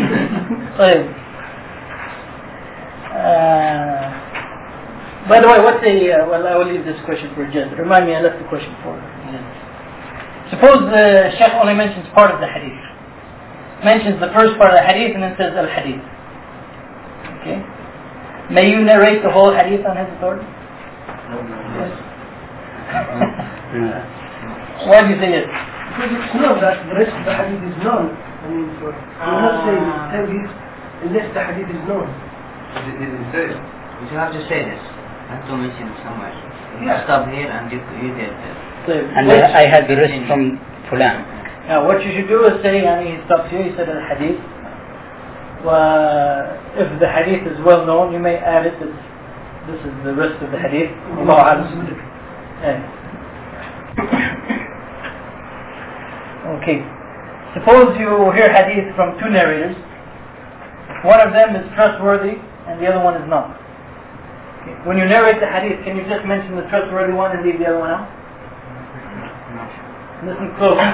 By the way, what's the... well, I will leave this question for Jez. Remind me, I left the question for Jez. Suppose the Sheikh only mentions part of the hadith. Mentions the first part of the hadith and then says al-hadith. Okay? May you narrate the whole hadith on his authority? Yes. Why do you say yes? Because it's known that the rest of the hadith is known. I mean, you will not say tell this unless the hadith is known. You have to say this. I have to mention it somewhere. Yeah. Stop here and you did this. And I had the rest from Fulan. Now what you should do is say, he stopped here, he said al-hadith. If the hadith is well known, you may add it that This is the rest of the hadith. Allah Alam. Okay. Suppose you hear hadith from two narrators. One of them is trustworthy and the other one is not. Okay. When you narrate the hadith, can you just mention the trustworthy one and leave the other one out? Listen closely.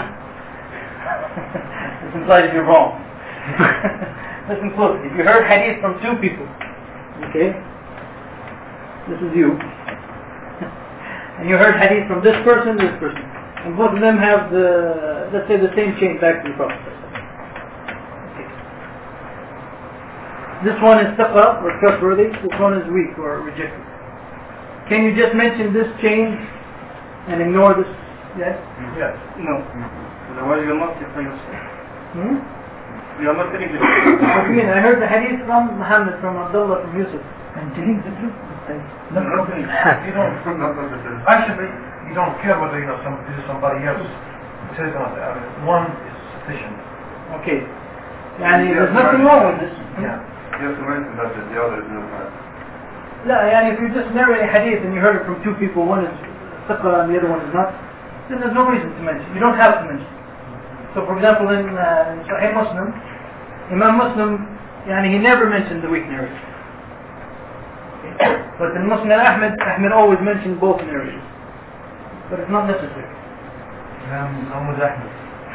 This implies you're wrong. Listen closely. If you heard hadith from two people, okay? This is you. And you heard hadith from this person, and both of them have the, let's say, the same chain back to the Prophet. Okay. This one is taqwa or trustworthy, this one is weak or rejected. Can you just mention this chain and ignore this? Yes? Yes. No. Otherwise you're not telling us. You're not telling the What do you mean? I heard the hadith from Muhammad, from Abdullah, from Yusuf. I'm telling the truth. You don't. Actually, you don't care whether somebody else says or not. I mean, one is sufficient. Okay. There's nothing wrong with this. Yeah. You have to mention that the other is not. No, if you just narrate a hadith and you heard it from two people, one is taqwa and the other one is not, then there's no reason to mention. You don't have to mention. So, for example, in Sahih Muslim, Imam Muslim, he never mentioned the weak narrator. But in Muslim Ahmed always mentioned both narrators. But it's not necessary. Muhammad Ahmed.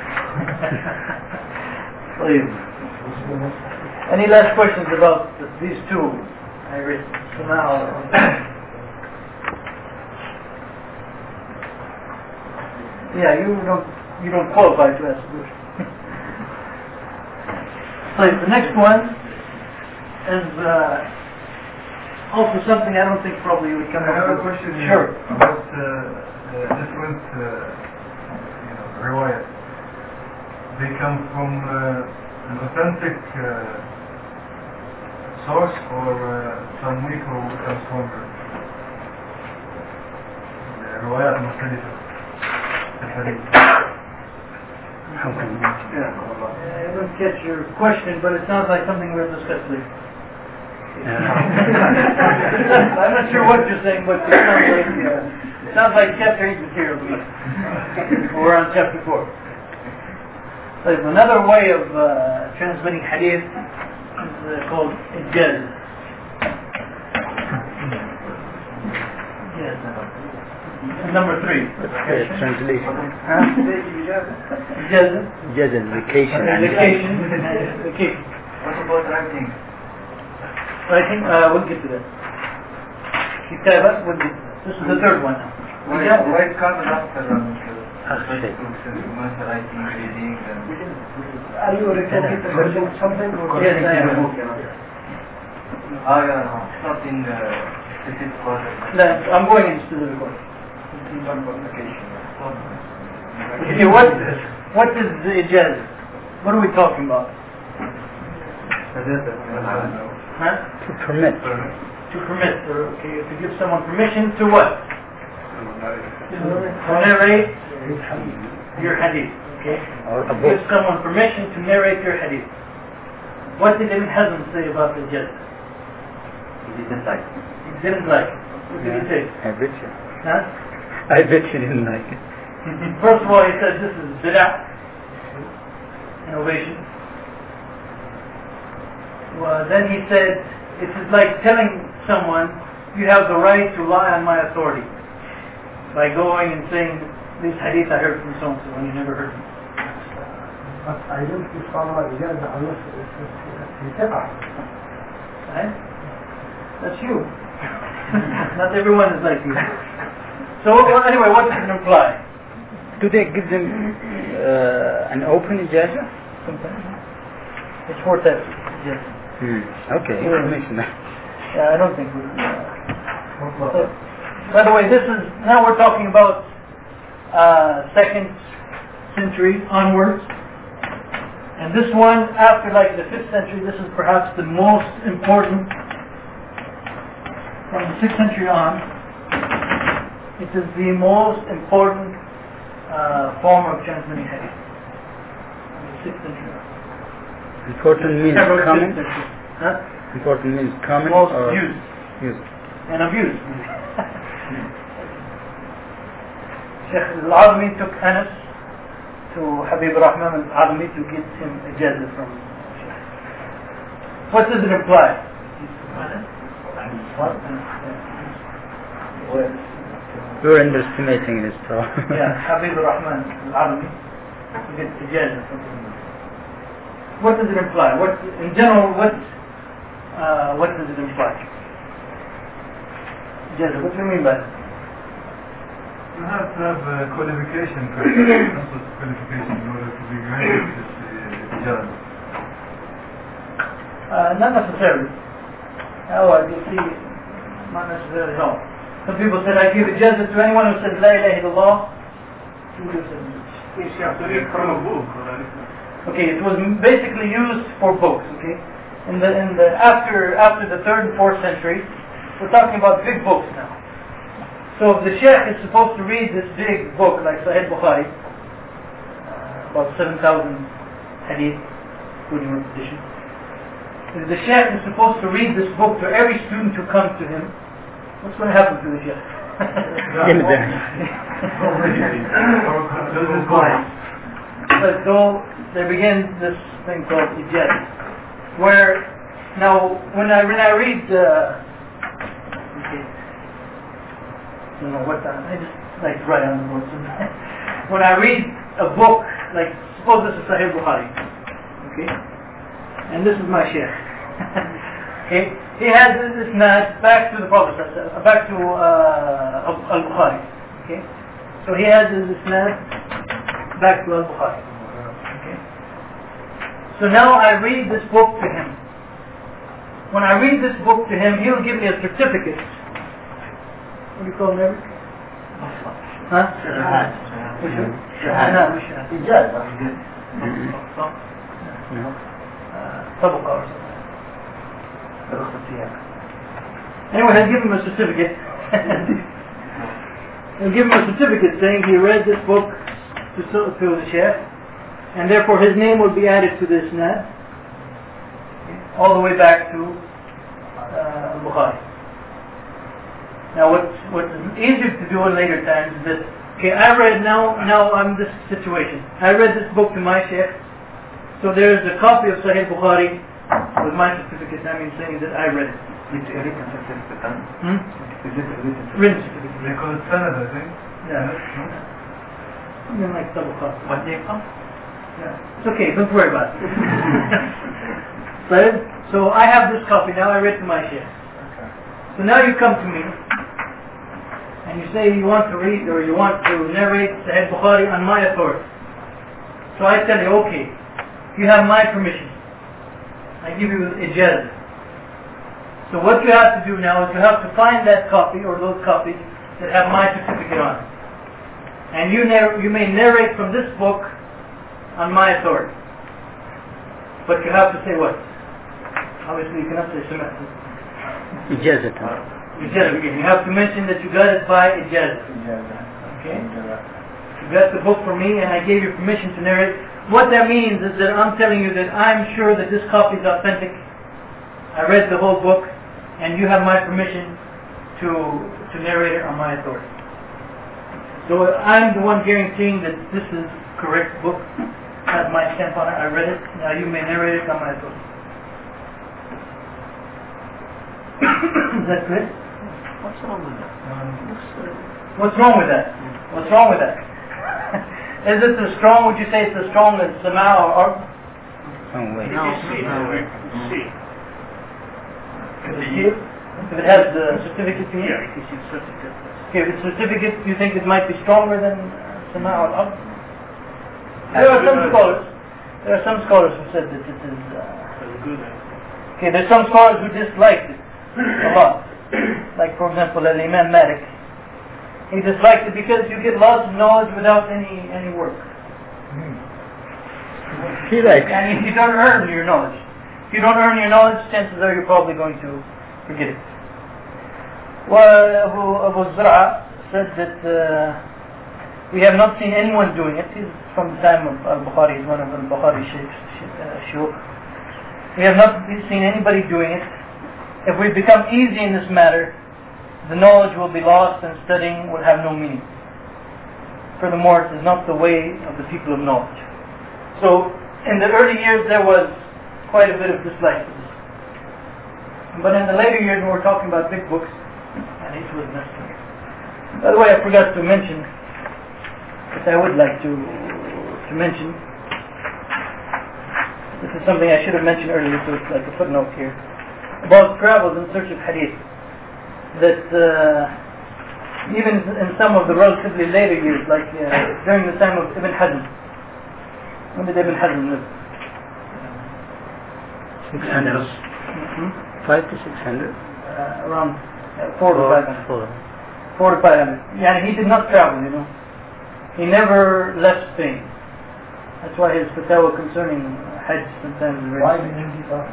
Any last questions about these two I read for now? Yeah, you don't qualify to ask a question. So the next one is also something I don't think probably would come up with. I have a question Sure. about different riwayat. They come from an authentic source or some weak who comes from the riwayat al-Mukhtalifa. I don't get your question, but it sounds like something we'll discuss later. I'm not sure what you're saying, but it sounds like chapter 8 material to me. We're on chapter 4. So another way of transmitting hadith is called ijaz. Number 3. Translation. Ijaz. Vacation. Vacation. What about writing? Writing? We'll get to that. Kitaba, we'll get to that. This is the third one now. Why comes after Akhshay. writing, reading, Are you recording something? Yes, I am. not in the specific order. No, I'm going into the recording. Okay, what is the ijaz? What are we talking about? Huh? To permit. To permit, okay, to give someone permission to what? To narrate your hadith, okay? Or a Give book. someone permission to narrate your hadith. What did Ibn Hazm say about the ijaz? He didn't like it. He didn't like it. What did he say? I bet you. Huh? I bet you didn't like it. First of all, he said this is bid'ah, innovation. Well, then he said, it is like telling someone, you have the right to lie on my authority by going and saying, this hadith I heard from so-and-so when you never heard it. But I don't follow إجازة unless it's ثقة. Right? That's you. Not everyone is like you. So anyway, what does it imply? Do they give them an open ijaza? It's 4 types. Yes. Okay, information. Yeah, I don't think we. By the way, now we're talking about 2nd century onwards, and this one after like the 5th century. This is perhaps the most important. From the 6th century on, it is the most important form of transmitting hadith. From the 6th century on. Important means common? Huh? Important means common Most or used. used. and abused. Sheikh Al-Azmi took Anas to Habib Rahman Al-Azmi to get him ijazah from Sheikh. What does it imply? What? You're underestimating this problem. Yeah, Habib Rahman Al-Azmi to get ijazah from him. What does it imply? What, in general, what does it imply? Ijazah, what do you mean by that? You have to have a qualification first, qualification in order to be granted this job. Not necessarily. Oh, you see, not necessarily, no. Some people said, I give ijazah to anyone who says, La ilaha illallah. You have to read from a book. Okay, it was basically used for books, okay? After the 3rd and 4th century, we're talking about big books now. So if the sheikh is supposed to read this big book like Sahih Bukhari, about 7,000 hadith, including repetition, if the sheikh is supposed to read this book to every student who comes to him, what's going to happen to the sheikh? So there begins this thing called ijazah, where now when I read I don't know what I just like to write on the board sometimes. When I read a book, like suppose this is Sahih Bukhari, okay, and this is my sheikh. Okay, he has this isnad back to the Prophet, back to Al-Bukhari. Okay, so he has this isnad back to Al-Bukhari. Okay, so now I read this book to him. When I read this book to him, he'll give me a certificate. What do you call them? Huh? Anyway, he'll give him a certificate. He'll give him a certificate saying he read this book to the sheikh, and therefore his name will be added to this isnad, all the way back to Bukhari. Now what's easier to do in later times is that, okay, I read now I'm this situation. I read this book to my sheikh, so there's a copy of Sahih Bukhari with my certificate, saying that I read it. Written certificate. They call it sanad, I think. Yeah. Something like double copy. What they call? Yeah. It's okay, don't worry about it. So I have this copy, now I read to my sheikh. So now you come to me and you say you want to read or you want to narrate Sahih Bukhari on my authority. So I tell you, okay, you have my permission. I give you ijazah. So what you have to do now is you have to find that copy or those copies that have my certificate on it. And you may narrate from this book on my authority. But you have to say what? Obviously you cannot say semester. Ijazah. Ijazah. You have to mention that you got it by ijazah. Okay? You got the book from me and I gave you permission to narrate. What that means is that I'm telling you that I'm sure that this copy is authentic. I read the whole book and you have my permission to narrate it on my authority. So I'm the one guaranteeing that this is correct book. Has my stamp on it. I read it. Now you may narrate it on my authority. Is that clear? What's wrong with that? What's wrong with that? What's wrong with that? Is it as strong? Would you say it's as strong as Sama or? Oh wait. No, see. If it has the certificate to it? Yeah, it is certificate. Okay, with certificate, you think it might be stronger than Sama or Ab? There are some scholars who said that it is Good. okay, there's some scholars who disliked it a lot. Like for example Imam Malik. He disliked it because you get lots of knowledge without any work. He likes. And you don't earn your knowledge. If you don't earn your knowledge, chances are you're probably going to forget it. Well, Abu Zur'a said that we have not seen anyone doing it. He's from the time of Al-Bukhari. He's one of Al-Bukhari shuyukh. We have not seen anybody doing it. If we become easy in this matter, the knowledge will be lost and studying will have no meaning. Furthermore, it is not the way of the people of knowledge. So, in the early years there was quite a bit of dislike for this. But in the later years when we're talking about big books, and it was necessary. By the way, I forgot to mention, but I would like to mention, this is something I should have mentioned earlier, so it's like a footnote here, about travels in search of hadith. That even in some of the relatively later years, like during the time of Ibn Hazm. When did Ibn Hazm live? 600. 5 to 600. Around 4 to 500. 4 to 500. Yeah, he did not travel, you know. He never left Spain. That's why his fatwa concerning Hajj sometimes is very... Why didn't he travel?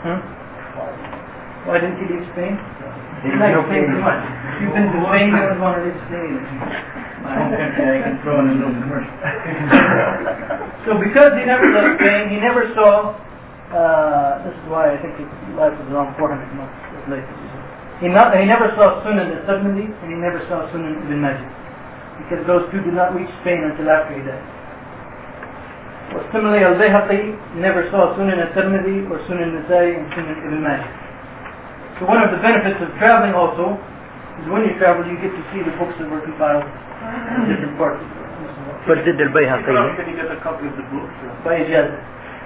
Why didn't he leave Spain? He likes Spain too much. If you've been to Spain, you don't want to leave Spain. My home country, I can throw in a little commercial. So because he never left Spain, he never saw, this is why I think his life was around 400 months later. He never saw Sunan al-Tirmidhi and he never saw Sunan ibn Majah, because those two did not reach Spain until after he died. Well, similarly, Al-Bayhaqi never saw Sunan al-Tirmidhi or Sunan al-Nasai and Sunan ibn Majah. So one of the benefits of traveling also is when you travel you get to see the books that were compiled in different parts. But did Al-Bayhaqi? Can you get a copy of the book? By Ijazah.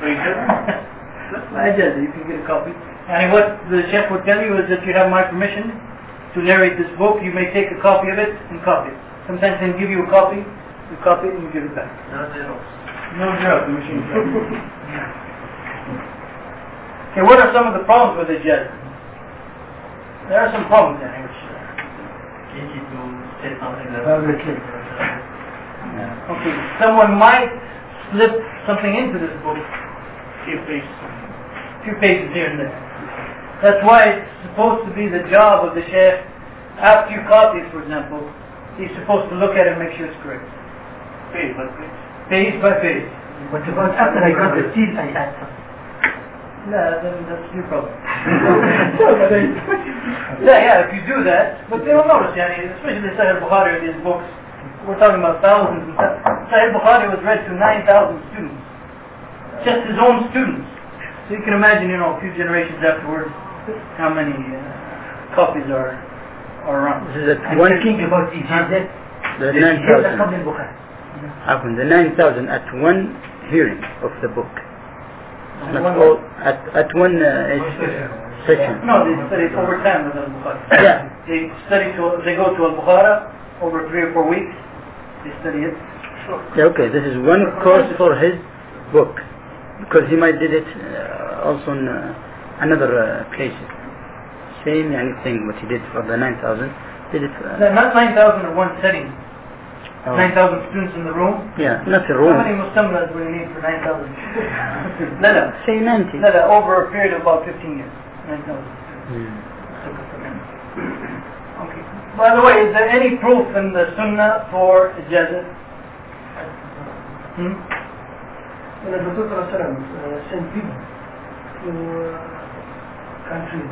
By Ijazah, you can get a copy. And what the Sheikh would tell you is that you have my permission to narrate this book. You may take a copy of it and copy it. Sometimes they'll give you a copy, you copy it and you give it back. No Xerox, the machine. Okay, what are some of the problems with Ijazah? There are some problems in it, which... Easy to say something that... Okay, someone might slip something into this book. Few pages here and there. That's why it's supposed to be the job of the Sheikh, after you copy it, for example, he's supposed to look at it and make sure it's correct. Page by page. Page by page. What about after I got the seal, I add something? No, then that's your problem. Yeah, if you do that, but they don't notice, especially Sahih Bukhari, these books, we're talking about thousands and thousands. Sahih Bukhari was read to 9,000 students. Just his own students. So you can imagine, a few generations afterwards, how many copies are around. This is I'm thinking about Ijazah. The 9,000. The 9,000 at one hearing of the book. Not all, at one session. No, they study it over time with Al-Bukhari. Yeah. They go to Al-Bukhari over 3 or 4 weeks. They study it. Yeah, okay, this is one course for his book, because he might did it also in another places. Same thing what he did for the 9,000. Did it? Not 9,000 in one setting. 9,000 students in the room? Yeah, not a room. How many mustamlas will you need for 9,000? Say 90. Over a period of about 15 years. 9,000 students. Okay. By the way, is there any proof in the Sunnah for Ijazah? When the Prophet sent people to countries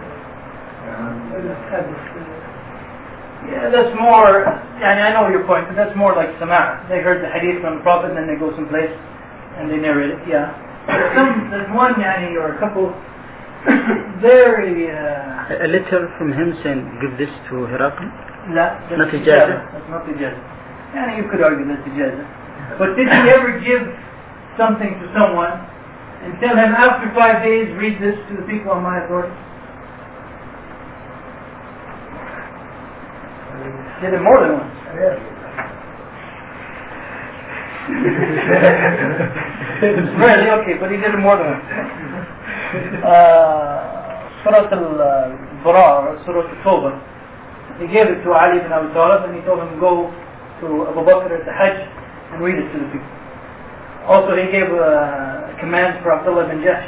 yeah, that's more, I know your point, but that's more like Sama'. They heard the hadith from the Prophet and then they go someplace and they narrate it, yeah. But there's one or a couple very... a letter from him saying, give this to Herakl? Not Ijazah. That's not Ijazah. You could argue that's Ijazah. But did he ever give something to someone and tell him after 5 days, read this to the people on my authority? Did it more than once. Really? Okay, but he did it more than once. Surah Al-Bara, Surah Al-Tawbah, he gave it to Ali ibn Abi Talib and he told him go to Abu Bakr at the Hajj and read it to the people. Also he gave a command for Abdullah bin Jahsh.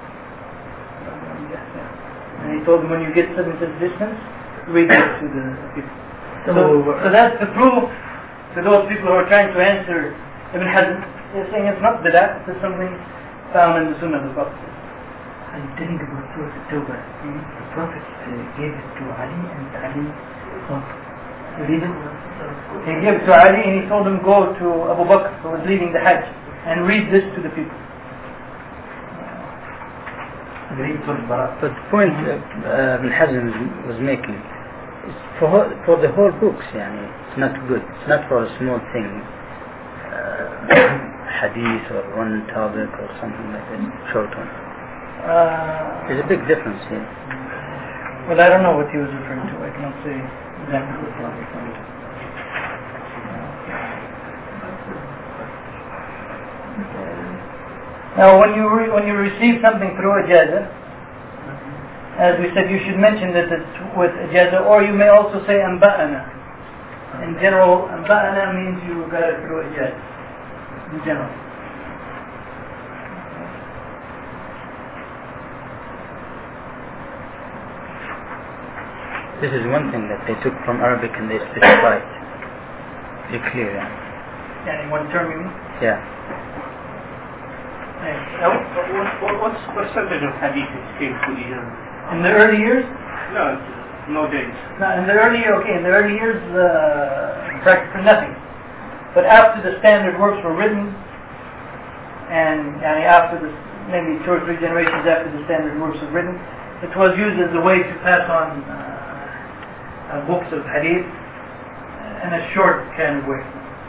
And he told him when you get 7 inches distance, read it to the people. So that's the proof to those people who are trying to answer Ibn Hazm. They're saying it's not bid'ah, it's something found in the Sunnah of the Prophet. I'm telling about Surah At-Tawbah. The Prophet gave it to Ali, and Ali read it. He gave it to Ali and he told him go to Abu Bakr, who was leading the Hajj, and read this to the people. But the point Ibn Hazm was making is for the whole books, yani, it's not good. It's not for a small thing, hadith or one topic or something like that, short one. There's a big difference here. Well, I don't know what he was referring to. I cannot say exactly what he was referring to. Now, when you receive something through ijaza, as we said, you should mention that it's with ijaza, or you may also say anba'ana. In general, anba'ana means you got it through ijaza. In general. This is one thing that they took from Arabic and they specified. Very clear, yeah. Yeah, in one term you mean? Yeah. What's the percentage of hadith came to Iran? In the early years? No days. No, in the early years, practically nothing. But after the standard works were written, and after maybe 2 or 3 generations after the standard works were written, it was used as a way to pass on books of hadith in a short kind of way.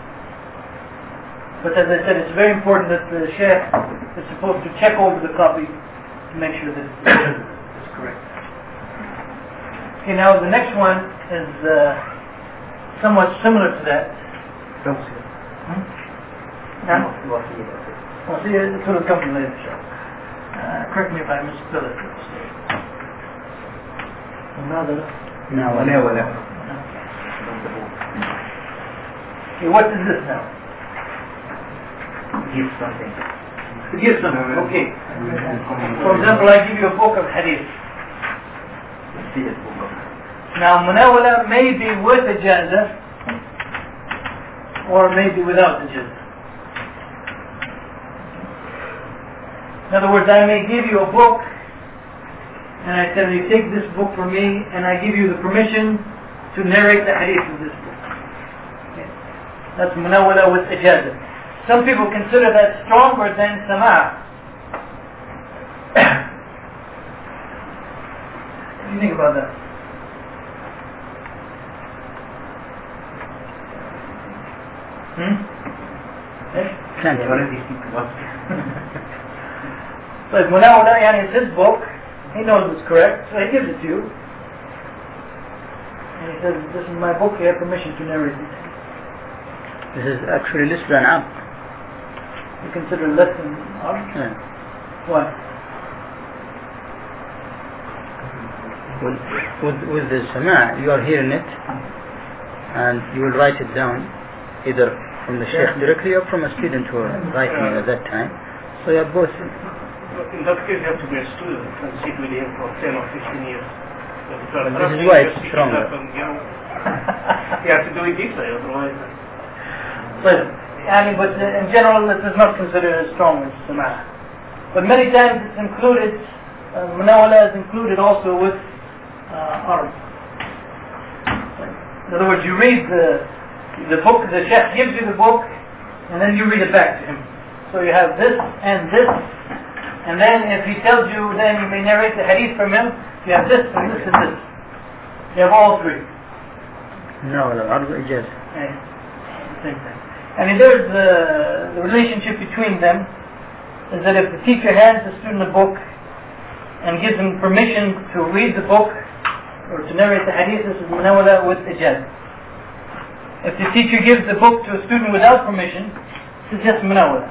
But as I said, it's very important that the sheikh is supposed to check over the copy to make sure that it's correct. Okay, now the next one is somewhat similar to that. Well, see, it will come later. Correct me if I misspell it. Okay, what is this now? Give something. Give something, okay. For example, I give you a book of hadith. Now, munawala may be with ijaza or may be without ijaza. In other words, I may give you a book and I tell you, take this book from me, and I give you the permission to narrate the hadith of this book. Okay. That's munawala with ijaza. Some people consider that stronger than sama'. What do you think about that? Can't already think about So if munawala, it's his book, he knows it's correct, so he gives it to you. And he says, this is my book, you have permission to narrate it. This is actually less than abd. You consider less than abd? Yeah. Why? With the sama', you are hearing it and you will write it down either from the sheikh directly or from a student who was writing it at that time. So you have both. In that case, you have to be a student and sit with him for 10 or 15 years. This is why it's stronger. You have to do it this way, otherwise. But in general, it is not considered as strong as sama'. But many times it's included, munawala is included also with Arab. In other words, you read the book, the sheikh gives you the book, and then you read it back to him. So you have this and this, and then if he tells you, then you may narrate the hadith from him, you have this and this and this. You have all three. No, Arab ijaz. Same thing. And there's the relationship between them is that if the teacher hands the student a book and gives him permission to read the book or to narrate the hadith, this is munawala with ijaz. If the teacher gives the book to a student without permission, this is just munawala.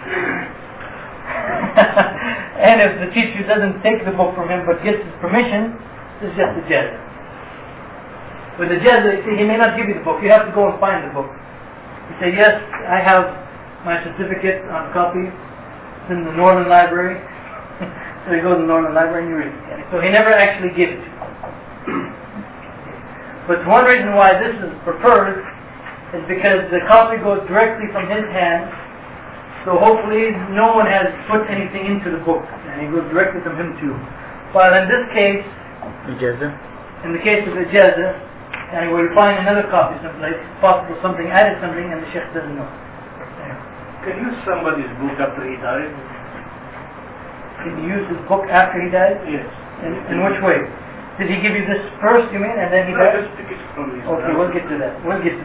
And if the teacher doesn't take the book from him but gets his permission, this is just ijaz. With ijaz, he may not give you the book, you have to go and find the book. You say, yes, I have my certificate on copy. It's in the Northern Library. So you go to the Northern Library and you read it. So he never actually gives it to you. But one reason why this is preferred is because the copy goes directly from his hand So hopefully no one has put anything into the book, and it goes directly from him to you. But in this case, in the case of Ijaza, and we find another copy, something like possible something added something, and the Sheikh doesn't know. Can you use somebody's book after he died? Can you use his book after he died? Yes. In which way? Did he give you this first, you mean, and then he died? Just take it from his Okay, we'll get to that.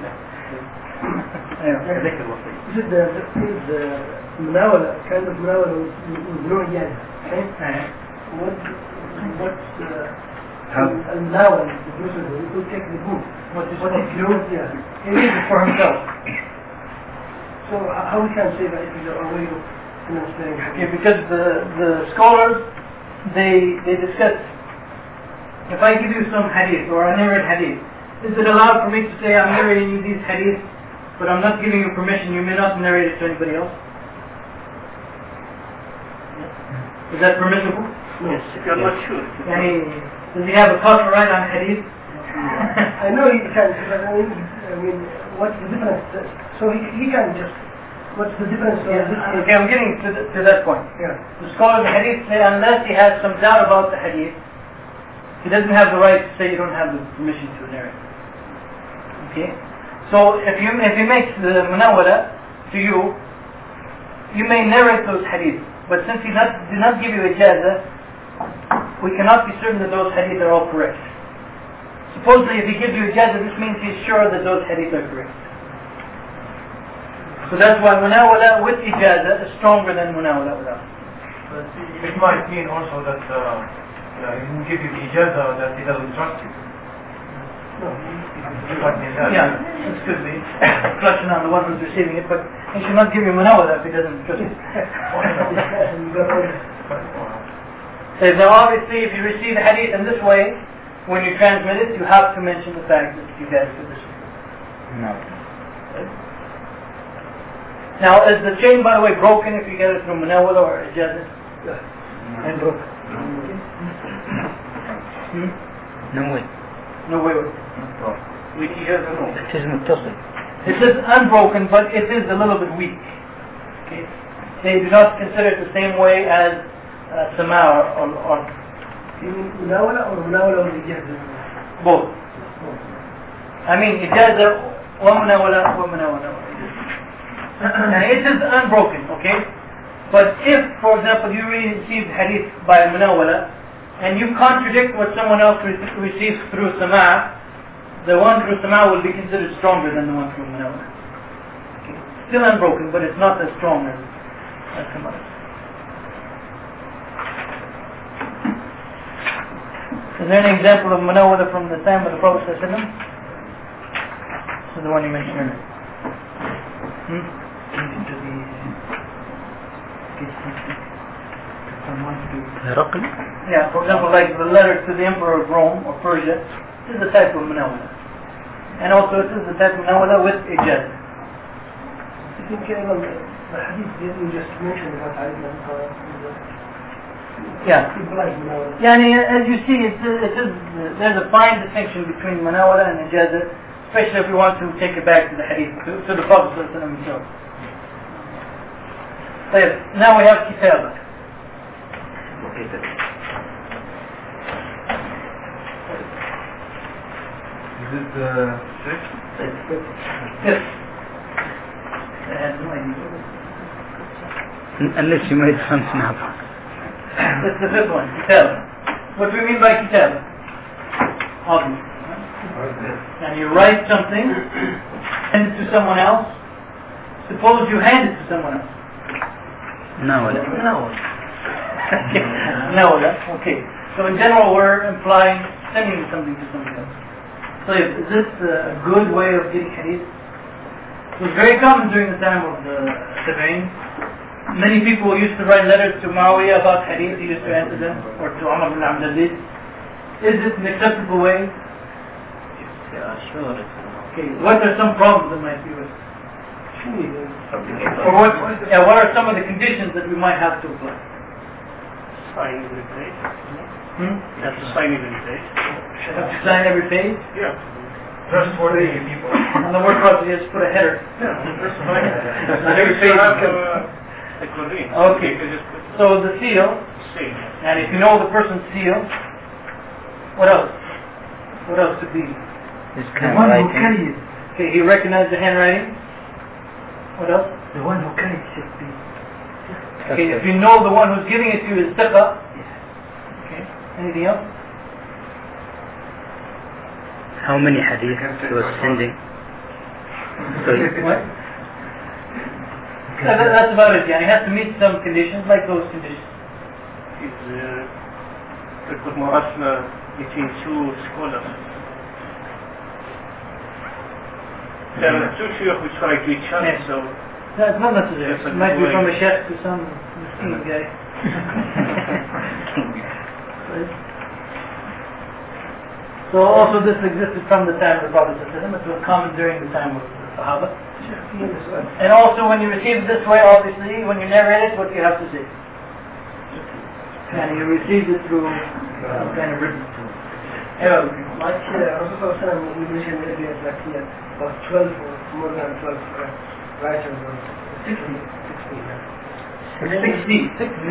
Is it the مناولة kind of مناولة with no yen? What's المناولة the person who take the book? What is closed? Yeah. He needs it for himself. So how we can say that it is a way of understanding Okay, hadith? because the scholars they discuss, if I give you some hadith or I narrate hadith, is it allowed for me to say I'm narrating you these hadith, but I'm not giving you permission, you may not narrate it to anybody else? Is that permissible? Yes, if you're not sure. Does he have a copyright on hadith? I know he can, but I mean, what's the difference? So he can just, what's the difference? Okay, I'm getting to that point. Yeah. The scholars of hadith say unless he has some doubt about the hadith, he doesn't have the right to say you don't have the permission to narrate. Okay? So if he makes the munawwala to you, you may narrate those hadith. But since he did not give you ijaza, we cannot be certain that those hadith are all correct. Supposedly if he gives you ijaza, this means he's sure that those hadith are correct. So that's why munawwala with ijaza is stronger than munawwala without. But it might mean also that he didn't give you the ijaza that he doesn't trust you. It might mean that. Yeah, it could be. Reflection on the one who's receiving it, but he should not give you munawwala if he doesn't trust you. So now obviously if you receive a hadith in this way, when you transmit it, you have to mention the fact that you get it to this way. No. Now, is the chain, by the way, broken if you get it through munawwala or ijaza? And broken. No way. No way. With ijaza, no. It is muttasil. It is unbroken, but it is a little bit weak. Okay? They do not consider it the same way as sama or You mean munawala or munawala with ijaza? both. I mean, ijaza wa munawala wa munawala. And it is unbroken, okay? But if, for example, you received hadith by a munawala and you contradict what someone else receives through sama', the one through sama' will be considered stronger than the one through munawala. Okay. Still unbroken, but it's not as strong as sama'. Is there any example of munawala from the time of the Prophet ﷺ? This is the one you mentioned earlier. Herakl? Yeah, for example, like the letter to the Emperor of Rome or Persia, this is the type of munawala. And also it is the type of munawala with ijaz. I think the hadith that you just mentioned about Ali Yeah. As you see, there's a fine distinction between munawala and ijaza, especially if we want to take it back to the hadith, to the Prophet himself. Now we have kitaba. Is it six? Yes. I had no idea. Unless you made some snap. That's the fifth one, kitaba. What do we mean by kitaba? Obvious. And you write something, hand it to someone else. Suppose you hand it to someone else. No. Okay. So in general, we're implying sending something to somebody else. So is this a good way of getting hadith? It was very common during the time of the Tabi'in. Many people used to write letters to Muawiyah about hadith. He used to answer them, or to Umar bin Abdul Aziz. Is it an acceptable way? Yeah, sure. Okay. What are some problems that might be with it? Or what are some of the conditions that we might have to apply? Sign every page. You have to sign every page. have to sign every page? Yeah. Trustworthy people. And the word probably is put a header. Yeah. On every page. Okay. So the seal, and if you know the person's seal, what else? What else could be? His The one who handwriting. carries, Okay, he recognized the handwriting. What else? the one who carries should be. Okay, if you know the one who's giving it to you is thiqa. Okay. Anything else? How many hadith he was sending? So What? That's about it. Yeah, he has to meet some conditions, like those conditions. It's mu'asna between two scholars. There are two shuyukh which try to each other, Yes. so That's not necessary. Yes, It might be like- from a sheikh to some miskin guy. So also this existed from the time of the Prophet ﷺ. It was common during the time of the Sahaba. And also when you receive it this way, obviously, when you narrate it, what do you have to say? And you received it through kind of written. Like Rasulullah we mentioned earlier that he had about 12 or more than 12 writers or 60. 60. 60.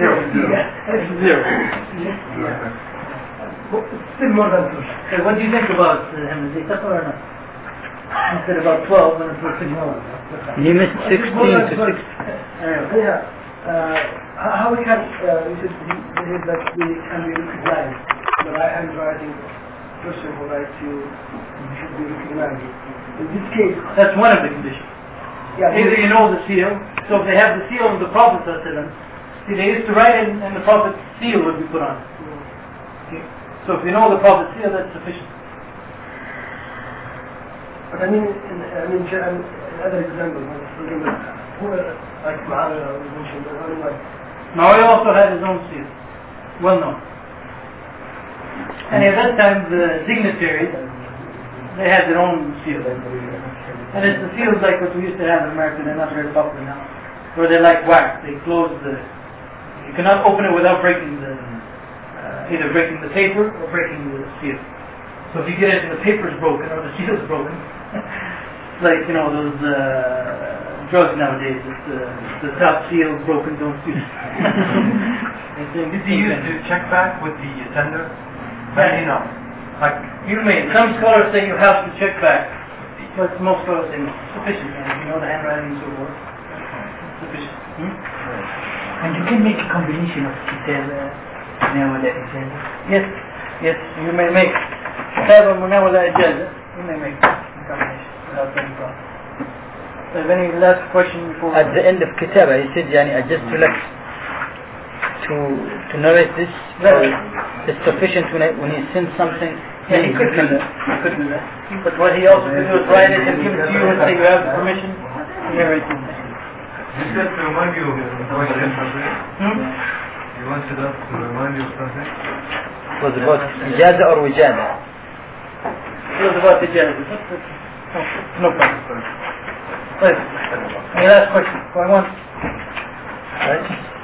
Still more than 12. Okay, what do you think about him? Is he tough or not? He said about 12 when it was 16. he missed 16 to 6. Yeah. How we can, we said that we can be recognized. The right handwriting person who writes you should be recognized. In this case, That's one of the conditions. yeah, Either you know the seal, so if they have the seal of the Prophet ﷺ, see they used to write it and the Prophet's seal would be put on. Okay. So if you know the Prophet's seal, that's sufficient. but I mean, another example, for example, who are like Muhammad or mentioned, or anyone. Now he also had his own seal, well known. And at that time the dignitaries, they had their own seal. And it's the seals like what we used to have in America, they're not very popular now. Where they're like wax, they close you cannot open it without breaking either breaking the paper or breaking the seal. So if you get it and the paper is broken or the seal is broken, it's like, you know, those drugs nowadays, the top seal is broken, don't use it. Did he use to check back with the sender? Yeah. You know, like You may. Some scholars say you have to check back, but most scholars say sufficient. And you know the handwriting and so forth. Sufficient. And you can make a combination of kitab, munawala, ijaza. Yes, you may make kitab munawala ijaza. You may make a combination without any problem. So have any last question before? At the end of Kitaba, he said, yani, I just relax to narrate this. It's sufficient when he sends something. Yeah, he could do that. But what he also could do is write it and give it to you and say you have the permission to narrate it. He said to remind you of something. He wanted us to remind you of something. It was about Ijaza or Wijada. It was about the judge. No problem. Any last question? Going on? Right?